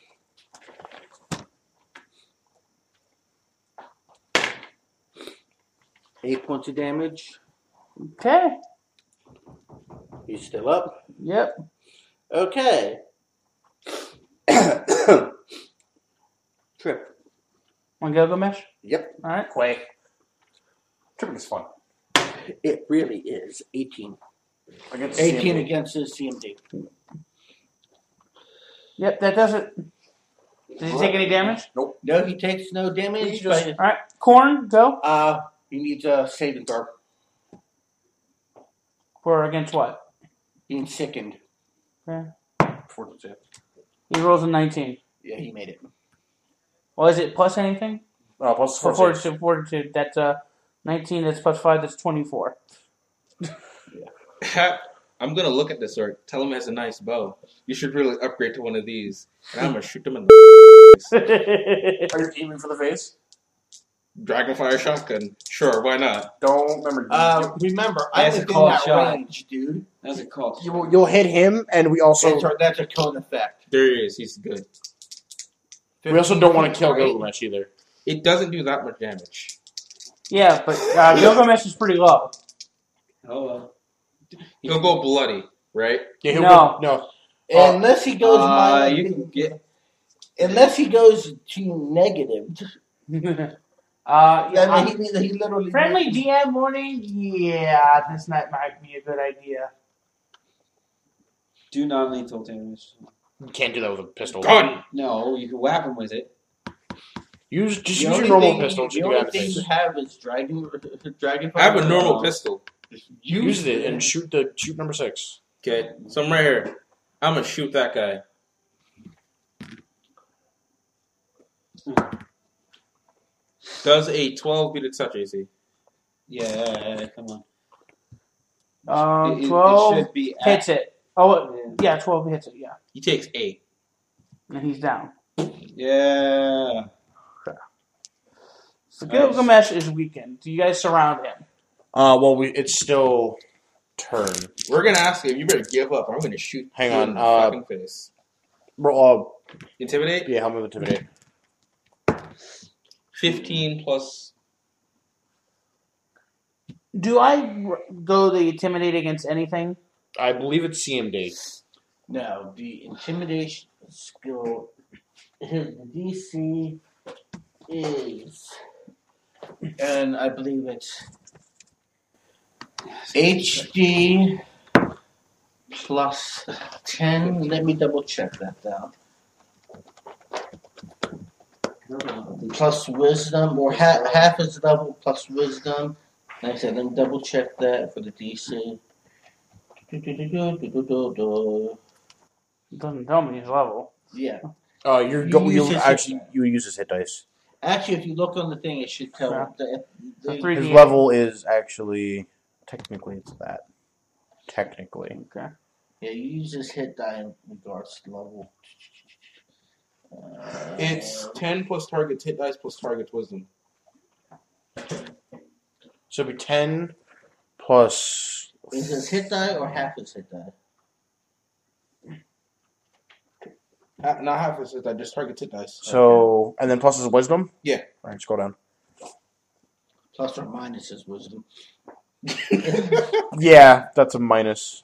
Eight points of damage. Okay. He's still up. Yep. Okay. Trip. On Gilgamesh? Yep. All right. Quake. Tripping is fun. It really is. 18. Against 18 CMD. against his CMD. Yep, that does it. Did he take any damage? Nope. No, he takes no damage. He just- All right. Corn, go. He needs a saving throw. For against what? Being sickened. Okay. Fortitude. He rolls a 19. Yeah, he made it. Well, is it plus anything? Plus For fortitude. fortitude. That's 19. That's plus 5. That's 24. I'm gonna look at this orc. Tell him it has a nice bow. You should really upgrade to one of these. And I'm gonna shoot him in the Are you aiming for the face? Dragonfire shotgun. Sure, why not? Don't remember. Remember, I That's was a in called that shot. range, dude. That's a call. You'll hit him, and we also That's a cone effect. There he is. He's good. we also don't want to kill Right? Gilgamesh either. It doesn't do that much damage. Yeah, but Gilgamesh is pretty low. Oh, well. He'll go bloody, right? Yeah, he'll No. no. Unless he goes you can get. unless he goes to negative. Yeah, I mean, he literally friendly DM warning. Yeah, this might be a good idea. Do non-lethal damage. You can't do that with a pistol. Gun! No, you can whack him with it. Use your normal pistol. The only thing you have is dragon. I have a normal pistol. Use it and shoot number 6. Okay, so I'm right here. I'm gonna shoot that guy. Does a 12 beat a touch AC? Yeah, come on. 12 it should be hits it. Oh, yeah, 12 hits it, yeah. He takes 8. And he's down. Yeah. So Gilgamesh is weakened. Do you guys surround him? Well, it's still turn. We're gonna ask him. You better give up. I'm gonna shoot. Hang you on. in the fucking face. Intimidate. Yeah, help me with intimidate. 15 plus. Do I go the intimidate against anything? I believe it's CMD. No, the intimidation skill. The DC is, and I believe it's HD plus 10. Let me double check that down. Plus wisdom, or half is level plus wisdom. Like I said, let me double check that for the DC. It doesn't tell me his level. Yeah. You use his hit dice. Actually, if you look on the thing, it should tell. His level is actually technically it's that. Technically. Okay. Yeah, you use his hit die in regards to level. It's 10 plus target's hit dice plus target's wisdom. So it'd be 10 plus. Is his hit die or half his hit die? Not half his hit die, just target's hit dice. So, and then plus his wisdom? Yeah. Alright, scroll down. Plus or minus his wisdom. Yeah, that's a minus.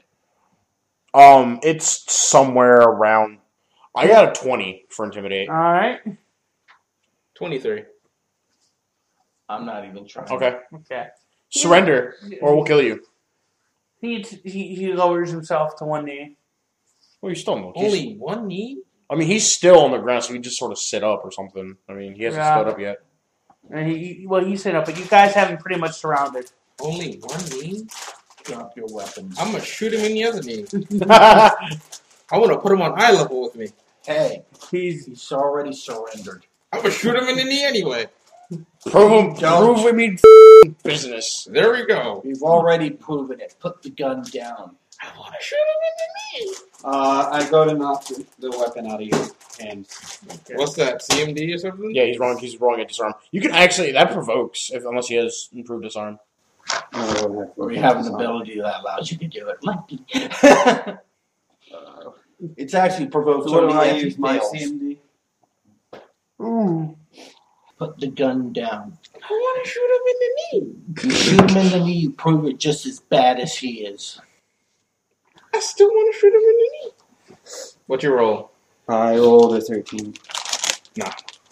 It's somewhere around. I got a 20 for intimidate. Alright. 23. I'm not even trying. Okay. Okay. Surrender, or we'll kill you. He lowers himself to one knee. Well, he's still no. Only one knee? I mean, he's still on the ground, so he just sort of sit up or something. I mean, he hasn't stood up yet. And he sit up, but you guys have him pretty much surrounded. Only one knee? Drop your weapons. I'm gonna shoot him in the other knee. I want to put him on eye level with me. Hey, he's already surrendered. I'm gonna shoot him in the knee anyway. Prove we mean business. There we go. We've already proven it. Put the gun down. I want to shoot him in the knee. I go to knock the weapon out of your hand. Okay. What's that? CMD or something? Yeah, he's wrong at disarm. You can actually that provokes unless he has improved disarm. We have an ability that allows you to do it. It's actually provoked. So what do I use my CMD? Ooh. Put the gun down. I want to shoot him in the knee. You shoot him in the knee, you prove it just as bad as he is. I still want to shoot him in the knee. What's your roll? I rolled a 13. No.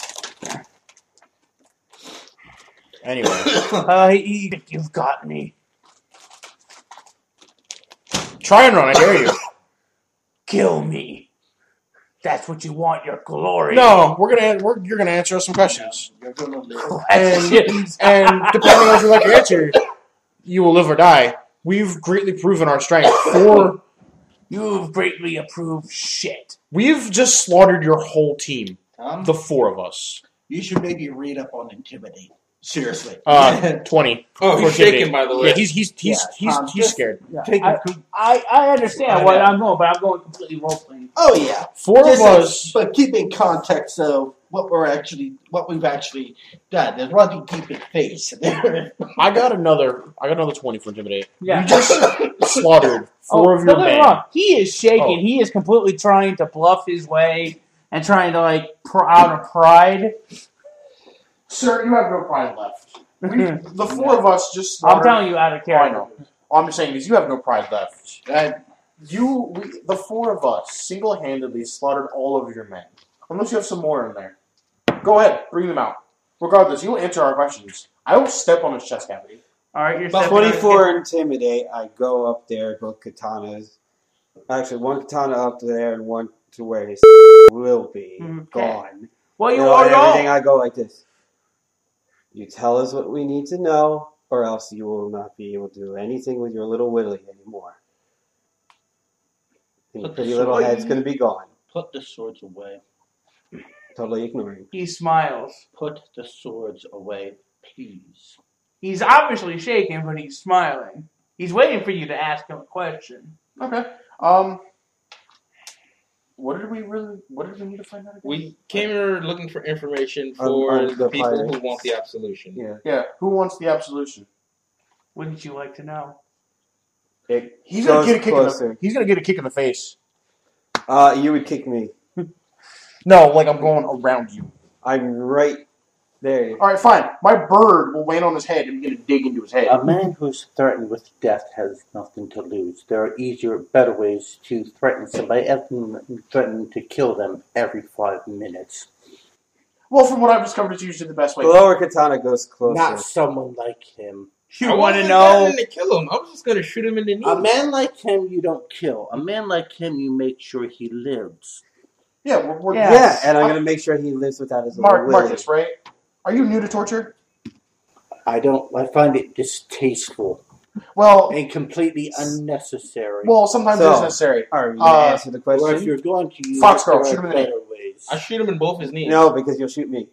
Anyway. You've got me. Try and run, I dare you. Kill me. That's what you want, your glory. No, you're gonna answer us some questions. You're gonna live. And depending on what you like to answer, you will live or die. We've greatly proven our strength. You've greatly approved shit. We've just slaughtered your whole team. Tom? The 4 of us. You should maybe read up on Intimidate. Seriously. 20. Oh, he's shaking, by the way. Yeah, he's scared. Yeah. I understand what I'm going, but I'm going completely role playing. Oh yeah, 4 of us. But keep in context of what we've actually done. There's one deep in face. I got another 20 for intimidate. Yeah. You just slaughtered 4 of your men. Wrong. He is shaking. Oh. He is completely trying to bluff his way and trying to out of pride. Sir, you have no pride left. The 4 of us just slaughtered. I'm telling you out of character. All I'm saying is you have no pride left. The 4 of us single-handedly slaughtered all of your men. Unless you have some more in there. Go ahead, bring them out. Regardless, you will answer our questions. I will step on his chest cavity. All right, you're 24 intimidate. I go up there, both katanas, Actually, one katana up there and one to where his will be gone. Well, you everything I go like this. You tell us what we need to know, or else you will not be able to do anything with your little Willy anymore. And your pretty little head's going to be gone. Put the swords away. Totally ignoring. He smiles. Put the swords away, please. He's obviously shaking, but he's smiling. He's waiting for you to ask him a question. Okay. What did we need to find out again? We came here looking for information for the people pirates. who want the absolution. Yeah. Who wants the absolution? Wouldn't you like to know? He's gonna get a kick. He's gonna get a kick in the face. You would kick me. No, like I'm going around you. I'm right there. All right, fine. My bird will land on his head and begin to dig into his head. A man who's threatened with death has nothing to lose. There are easier, better ways to threaten somebody other than threaten to kill them every 5 minutes. Well, from what I've discovered, it's usually the best way. The lower katana goes closer. Not someone like him. You want to know? To kill him. I was just going to shoot him in the knee. A man like him, you don't kill. A man like him, you make sure he lives. Yeah, and I'm going to make sure he lives without his little Willy. Marcus, right? Are you new to torture? I find it distasteful. Well, and completely unnecessary. Well, sometimes it's necessary. Are you going to answer the question? Or if you're going to use Foxgirl, shoot him in the better knee. ways. I shoot him in both his knees. No, because you'll shoot me.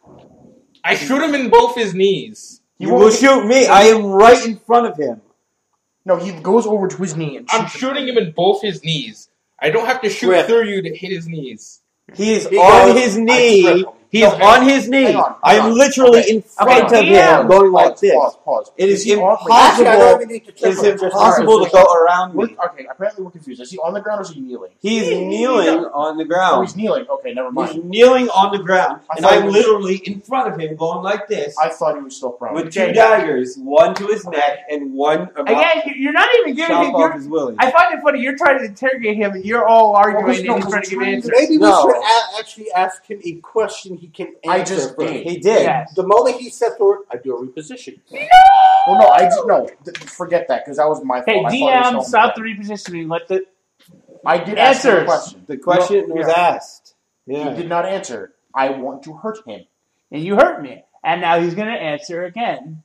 I shoot him in both his knees. You will shoot me. I am right in front of him. No, he goes over to his knee and I'm shooting him in both his knees. I don't have to shoot through you to hit his knees. He is on his knee. He is on his knee. I am literally in front of him, going like this. Pause. It is impossible. It is impossible to go around me. Okay, apparently we're confused. Is he on the ground or is he kneeling? He's kneeling on the ground. Oh, he's kneeling. Okay, never mind. He's kneeling on the ground, and thought I'm he was- literally in front of him, going like this. I thought he was still prone. With 2 daggers, one to his neck and one about Again, you're not even giving chop him. off his willy. I find it funny. You're trying to interrogate him, and you're all arguing, and he's trying to give answers. Maybe we should actually ask him a question he can answer. I just first. did. He did. Yes. The moment he said the word, I do a reposition. Well, no, I just no. Forget that because that was my Hey, fault. DM, stop the repositioning. Let the I did ask him a answers. question. The question was asked. Yeah. He did not answer. I want to hurt him. And you hurt me, and now he's going to answer again.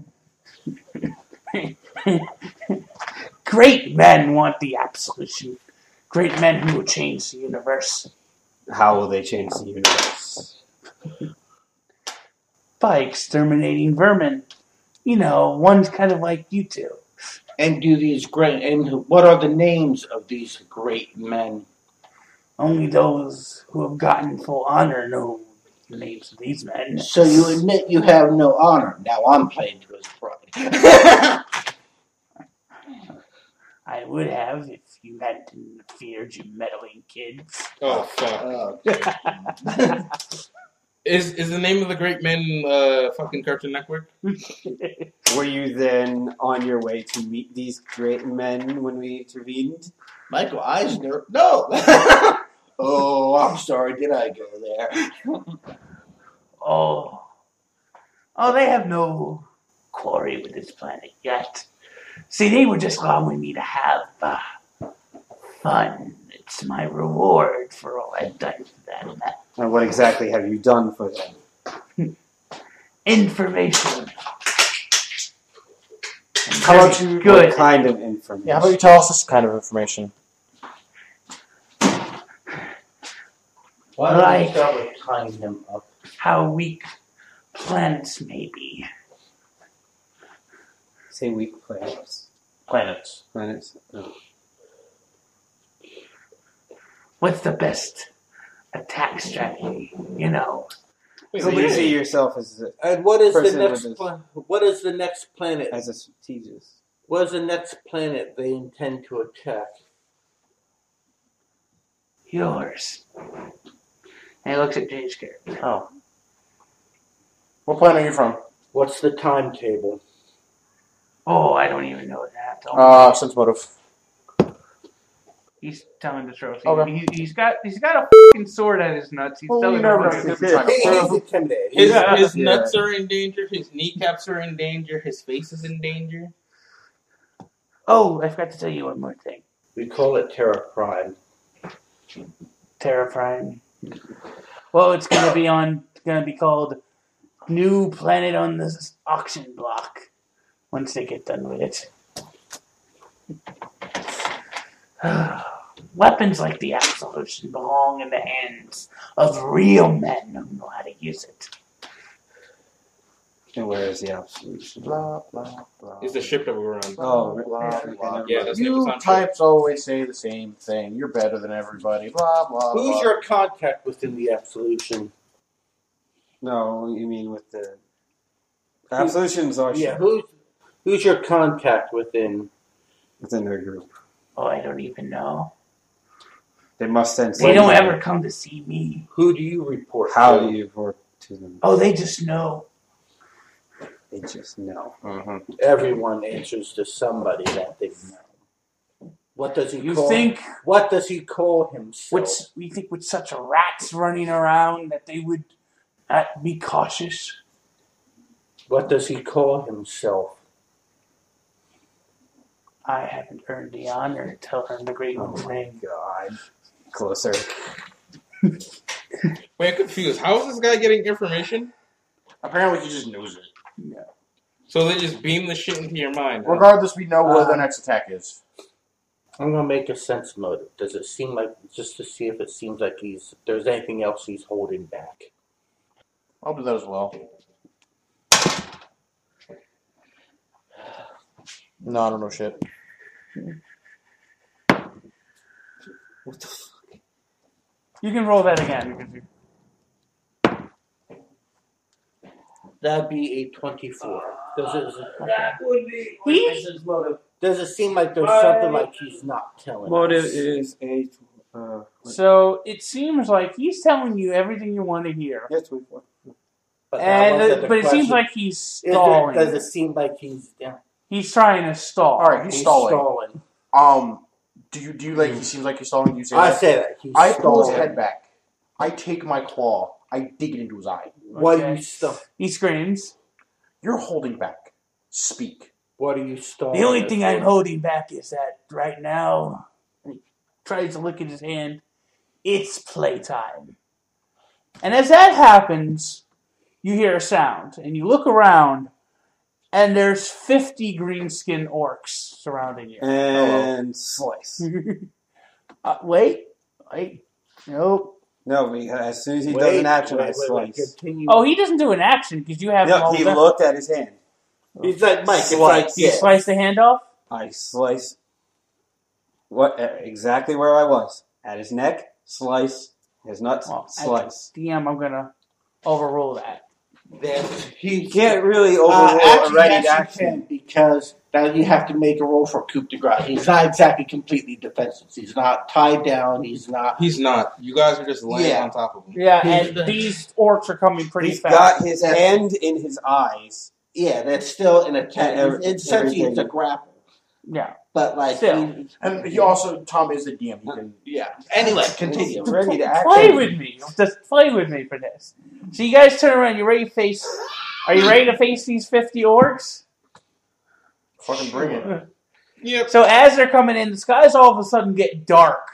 Great men want the absolution. Great men who will change the universe. How will they change the universe? By exterminating vermin. You know, one's kind of like you two. And what are the names of these great men? Only those who have gotten full honor know the names of these men. So you admit you have no honor. Now I'm playing to his pride. I would have if you hadn't interfered, you meddling kids. Oh, fuck. Is the name of the great men fucking Cartoon Network? Were you then on your way to meet these great men when we intervened? Michael Eisner? No! Oh, I'm sorry. Did I go there? Oh, they have no quarry with this planet yet. See, they were just allowing me to have fun. It's my reward for all I've done for them. And what exactly have you done for them? Information. How about you? Good. What kind of information? Yeah, how about you tell us this kind of information? Why don't we start with tying them up? How weak planets may be. Say weak planets. Planets. No. What's the best attack strategy? You know. So you see yourself as a And what is the person next? with What is the next planet? as a strategist. What is the next planet they intend to attack? Yours. And he looks at James Garrett. Oh, What planet are you from? what's the timetable? Oh, I don't even know that. Sense motive. He's telling the trophy. Okay. He's got a fucking sword at his nuts. He's Well, telling you never the know. He's intimidated. His nuts are in danger. His kneecaps are in danger. His face is in danger. Oh, I forgot to tell you one more thing. We call it Terra Prime. Terra Prime. Well, it's gonna be called New Planet on the Auction Block once they get done with it. Weapons like the Absolution belong in the hands of real men who know how to use it. And where is the Absolution? Blah, blah, blah. It's the ship that we were on. Oh, Blah, blah. Yeah, that's You Amazon types always say the same thing. You're better than everybody. Blah, blah, Who's blah. your contact within the Absolution? No, you mean with the Absolution's our Yeah, ship who's your contact within their group. Oh, I don't even know. They must send. They don't ever come to see me. Who do you report How to? do you report to them? Oh, they just know. They just know. Everyone answers to somebody that they know. What does he You call? think What does he call himself? you think with such a rats running around that they would be cautious? What does he call himself? I haven't earned the honor to learn the great one's name. God, closer. Wait, I'm confused. How is this guy getting information? Apparently, he just knows it. Yeah. So they just beam the shit into your mind. Regardless, we know where the next attack is. I'm gonna make a sense motive. Does it seem like, just to see if it seems like there's anything else he's holding back? I'll do that as well. No, I don't know shit. What the fuck? You can roll that again. That'd be a 24. That would be He- motive. Does it seem like there's something like he's not telling Motive us? is a. So it seems like he's telling you everything you want to hear. Yes, 24. But that wasn't the But it seems question. like he's Does stalling. it seem like he's He's trying to stall. All right, he's stalling. stalling? Do you like? He seems like he's stalling. You say I that? say that. He's I pull his stalling. head back. I take my claw. I dig it into his eye. What Okay. are you stuff? He screams. You're holding back. Speak. What are you stalling? The only us thing I'm for? holding back is that right now, he tries to look at his hand. It's playtime. And as that happens, you hear a sound, and you look around, and there's 50 green-skinned orcs surrounding you. And slice. Wait. Nope. No, because as soon as he Wait, does an action, I wait, slice. continue. Oh, he doesn't do an action because you have him No, all he done. looked at his hand. He's like Mike. It's Slice. like You slice the hand off? I slice. What exactly where I was? At his neck, slice. His nuts, Well, slice. DM, I'm going to overrule that. Then You can't really overrule a actually, ready yes, you action. can, because now you have to make a roll for coup de grace. He's not exactly completely defensive. He's not tied down. He's not. He's not. You guys are just laying Yeah. on top of him. Yeah, and these orcs are coming pretty He's fast. got his hand in his eyes. Yeah, that's still an attack. And Essentially, it's a everything. grapple. Yeah. But like, Still. And he also, Tom is the DM. He can. yeah. Anyway, continue. Ready to act. Play with me. Just play with me for this. So you guys turn around. You ready to face? Are you ready to face these 50 orcs? Fucking bring it. Yep. So as they're coming in, the skies all of a sudden get dark,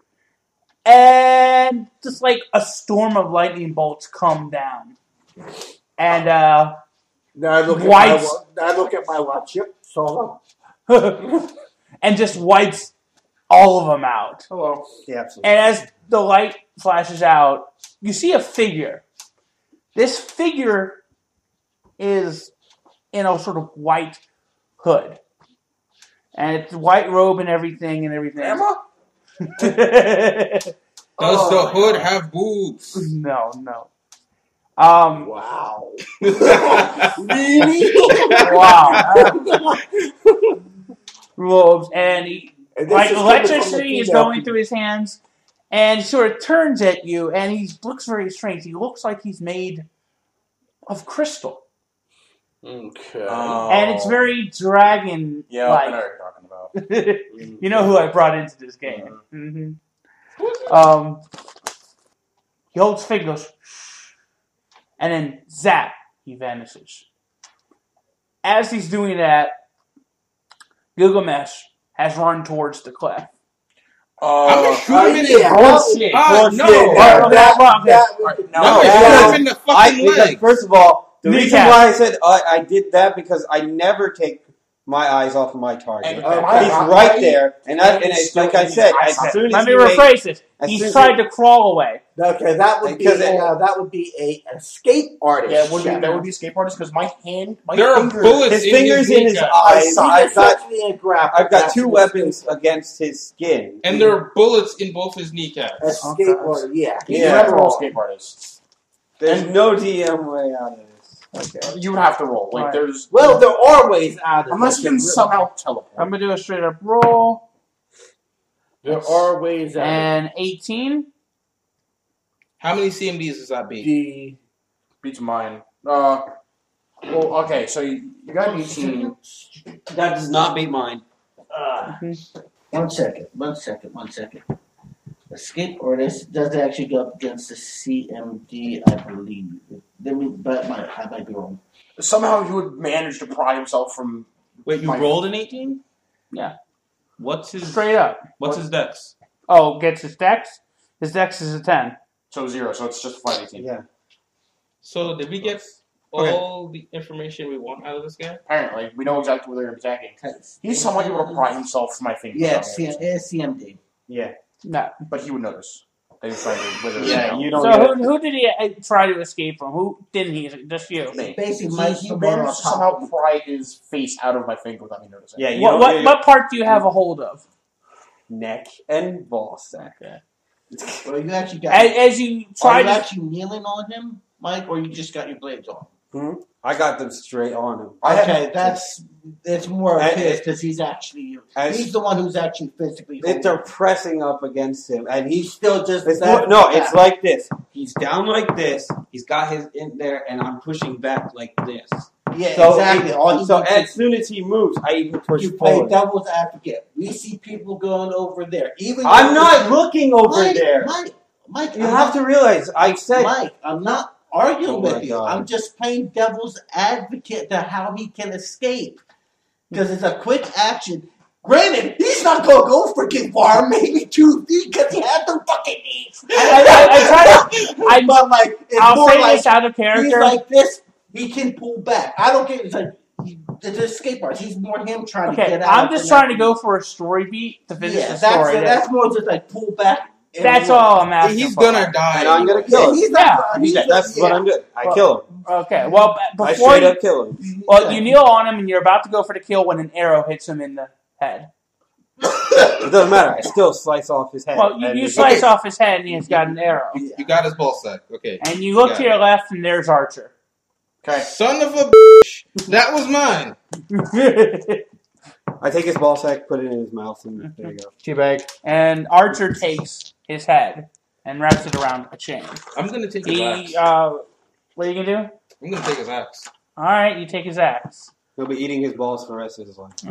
and just like a storm of lightning bolts come down, and Now I look Wipes. at my watch. Yep, solo. and just wipes all of them out. Hello. Yeah, absolutely. And as the light flashes out, you see a figure. This figure is in a sort of white hood. And it's white robe and everything. Does the hood have boobs? No. Wow. Really? Wow. Robes. And he, like electricity is going through his hands. And he sort of turns at you. And he looks very strange. He looks like he's made of crystal. Okay. And it's very dragon-like. Yeah, I know what you're talking about. You know who I brought into this game. Mm-hmm. He holds fig, goes, and then zap, he vanishes. As he's doing that, Gilgamesh has run towards the cliff. I'm gonna shoot him in his bullshit. No. No, in the fucking because leg. first of all, the reason Kneecap. why I said I did that because I never take my eyes off of my target. He's right there, and it's like I said, as soon as Let me he rephrase it. as soon He's as tried to crawl away. Okay, that would be a escape artist. Yeah, that would be escape artist because my There are fingers, bullets his in fingers his in his kneecap. eyes. I've got That's two weapons against his skin, And there are bullets in both his kneecaps. Escape artist, yeah. You have to roll escape artist. There's no DM way out of this. Okay. You would have to roll. Like there's Well, there are ways out of unless it. you can somehow teleport. I'm gonna do a straight up roll. There are ways out. And 18. How many CMDs does that beat? The beats mine. Well, okay, so you got 18. That does not beat mine. 1 second. Escape artist does actually go up against the CMD, I believe. But I might be wrong. Somehow he would manage to pry himself from. Wait, you rolled an 18? Yeah. What's his Straight up? What's his dex? Oh, gets his dex? His dex is a 10. So 0, so it's just 518. Yeah. So did we get all the information we want out of this guy? Apparently, we know exactly where they're attacking. He's somewhat able to pry himself from my fingers. Yeah, it's CMD. Yeah. No. But he would notice. They just trying to wither Yeah, him. you don't. So who did he try to escape from? Who didn't he? Just you. Basically, He managed to somehow pry his face out of my finger without me noticing. Yeah, you What part do you have a hold of? neck and ball sack. Well, you actually got. As you try are you to actually kneeling on him, Mike, or you just got your blades on? I got them straight on him. Okay, it's more of And his because he's actually he's the one who's actually physically. They're pressing up against him, and he's still just. It's like this. He's down like this. He's got his in there, and I'm pushing back like this. Yeah, so exactly. As soon as he moves, I even push you play forward. devil's advocate. We see people going over there. Even I'm not looking over there. Mike, you have to realize. I said, Mike, I'm not arguing with you. God. I'm just playing devil's advocate to how he can escape because it's a quick action. Granted, he's not gonna go freaking far, maybe 2 feet, because he had the fucking knees. But like, it's I'll more say like this out of character. He's like this. He can pull back. I don't care. It's like it's an escape artist. He's more him trying to get out. I'm just trying to go for a story beat to finish the story. That's more just like pull back. That's all I'm asking. He's for. gonna die. and I'm gonna kill him. That's what I'm doing. I kill him. Okay. Well, I before straight up kill him. Well, you kneel on him and you're about to go for the kill when an arrow hits him in the head. It doesn't matter. I still slice off his head. Well, you slice off his head and he's got an arrow. You got his ball sack. Okay. And you look Got to your left and there's Archer. Okay. Son of a bitch. That was mine. I take his ball sack, put it in his mouth, and there you go. Teabag. And Archer takes his head and wraps it around a chain. I'm gonna take his axe. What are you gonna do? I'm gonna take his axe. All right, you take his axe. He'll be eating his balls for the rest of his life.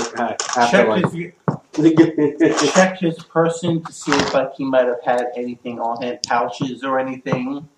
Check his person to see if like he might have had anything on him, pouches or anything.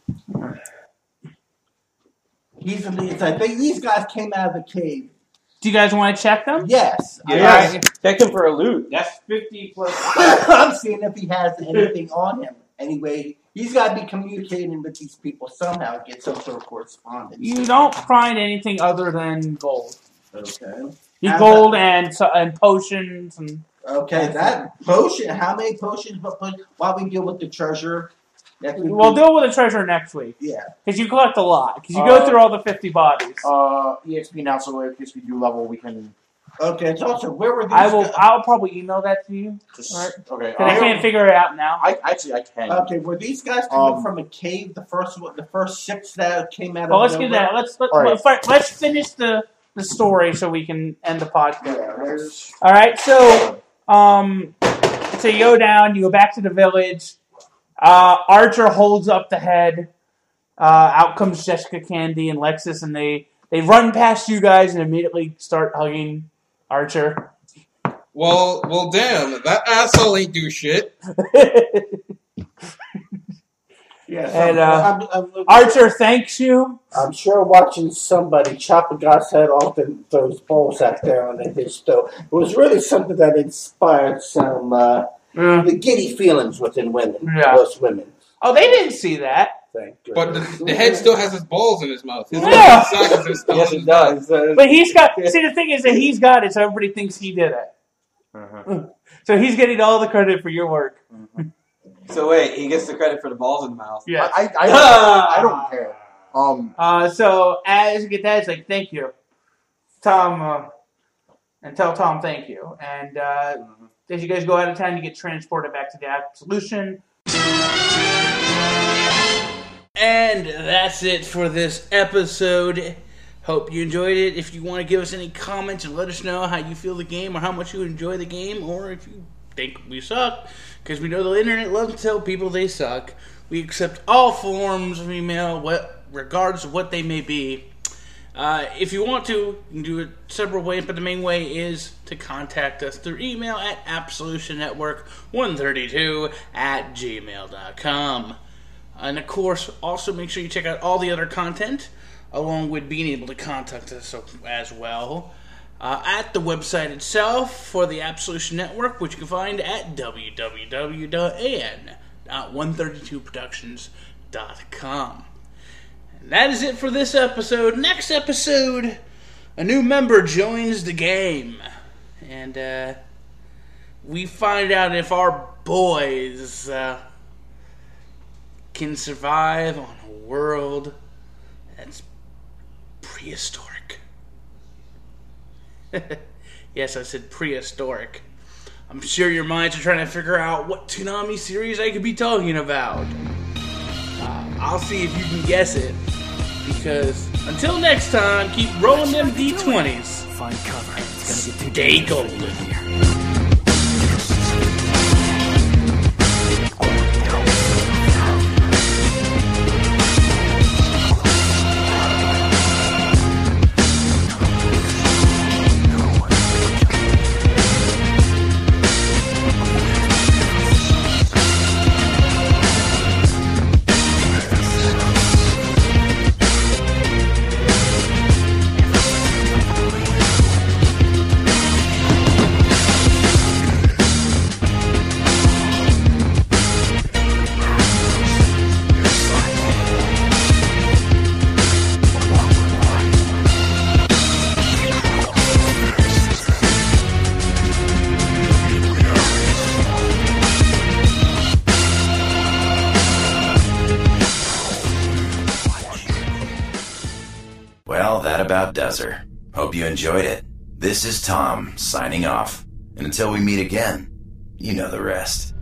It's I think these guys came out of the cave. Do you guys want to check them? Yes. Yeah. Check him for a loot. That's 50 plus. I'm seeing if he has anything on him. Anyway, he's got to be communicating with these people somehow, get some sort of correspondence. You don't find anything other than gold. Okay. Gold and potions and. Okay, that potion. How many potions? While we deal with the treasure. We'll deal with the treasure next week. Yeah. Because you collect a lot. Because you go through all the 50 bodies. EXP now, so in case we do level, we can. Okay, it's also where were these? I'll probably email that to you. Right. Okay. Because I can't figure it out now. I can. Okay, were these guys coming from a cave? The first 6 that came out. Well, of let's get nowhere? that. Let's finish the story so we can end the podcast. All right. So you go down. You go back to the village. Archer holds up the head. Out comes Jessica, Candy, and Lexus, and they run past you guys and immediately start hugging Archer. Well, damn, that asshole ain't do shit. Yes, and Archer thanks you. I'm sure watching somebody chop a guy's head off and throw his ball sack there on his stove. It was really something that inspired some the giddy feelings within women. Yeah. Most women. Oh, they didn't see that. Thank goodness. But the head still has his balls in his mouth. His Yeah. size is still Yes, it does. But he's got. See, the thing is that he's got it, so everybody thinks he did it. So he's getting all the credit for your work. So wait, he gets the credit for the balls in the mouth. Yeah. I don't care. So as you get that, it's like, thank you, Tom, and tell Tom thank you. And as you guys go out of town, you get transported back to the Absolution. And that's it for this episode. Hope you enjoyed it. If you want to give us any comments and let us know how you feel the game or how much you enjoy the game, or if you think we suck, because we know the internet loves to tell people they suck. We accept all forms of email, regardless of what they may be. If you want to, you can do it several ways, but the main way is to contact us through email at absolutionnetwork132@gmail.com. And of course, also make sure you check out all the other content, along with being able to contact us as well, at the website itself for the Absolution Network, which you can find at www.an.132productions.com. And that is it for this episode. Next episode, a new member joins the game. And we find out if our boys can survive on a world that's prehistoric. Yes, I said prehistoric. I'm sure your minds are trying to figure out what Toonami series I could be talking about. I'll see if you can guess it. Because until next time, keep rolling them D20s. Find cover. It's gonna get Stay golden. Well, that about does her. Hope you enjoyed it. This is Tom, signing off. And until we meet again, you know the rest.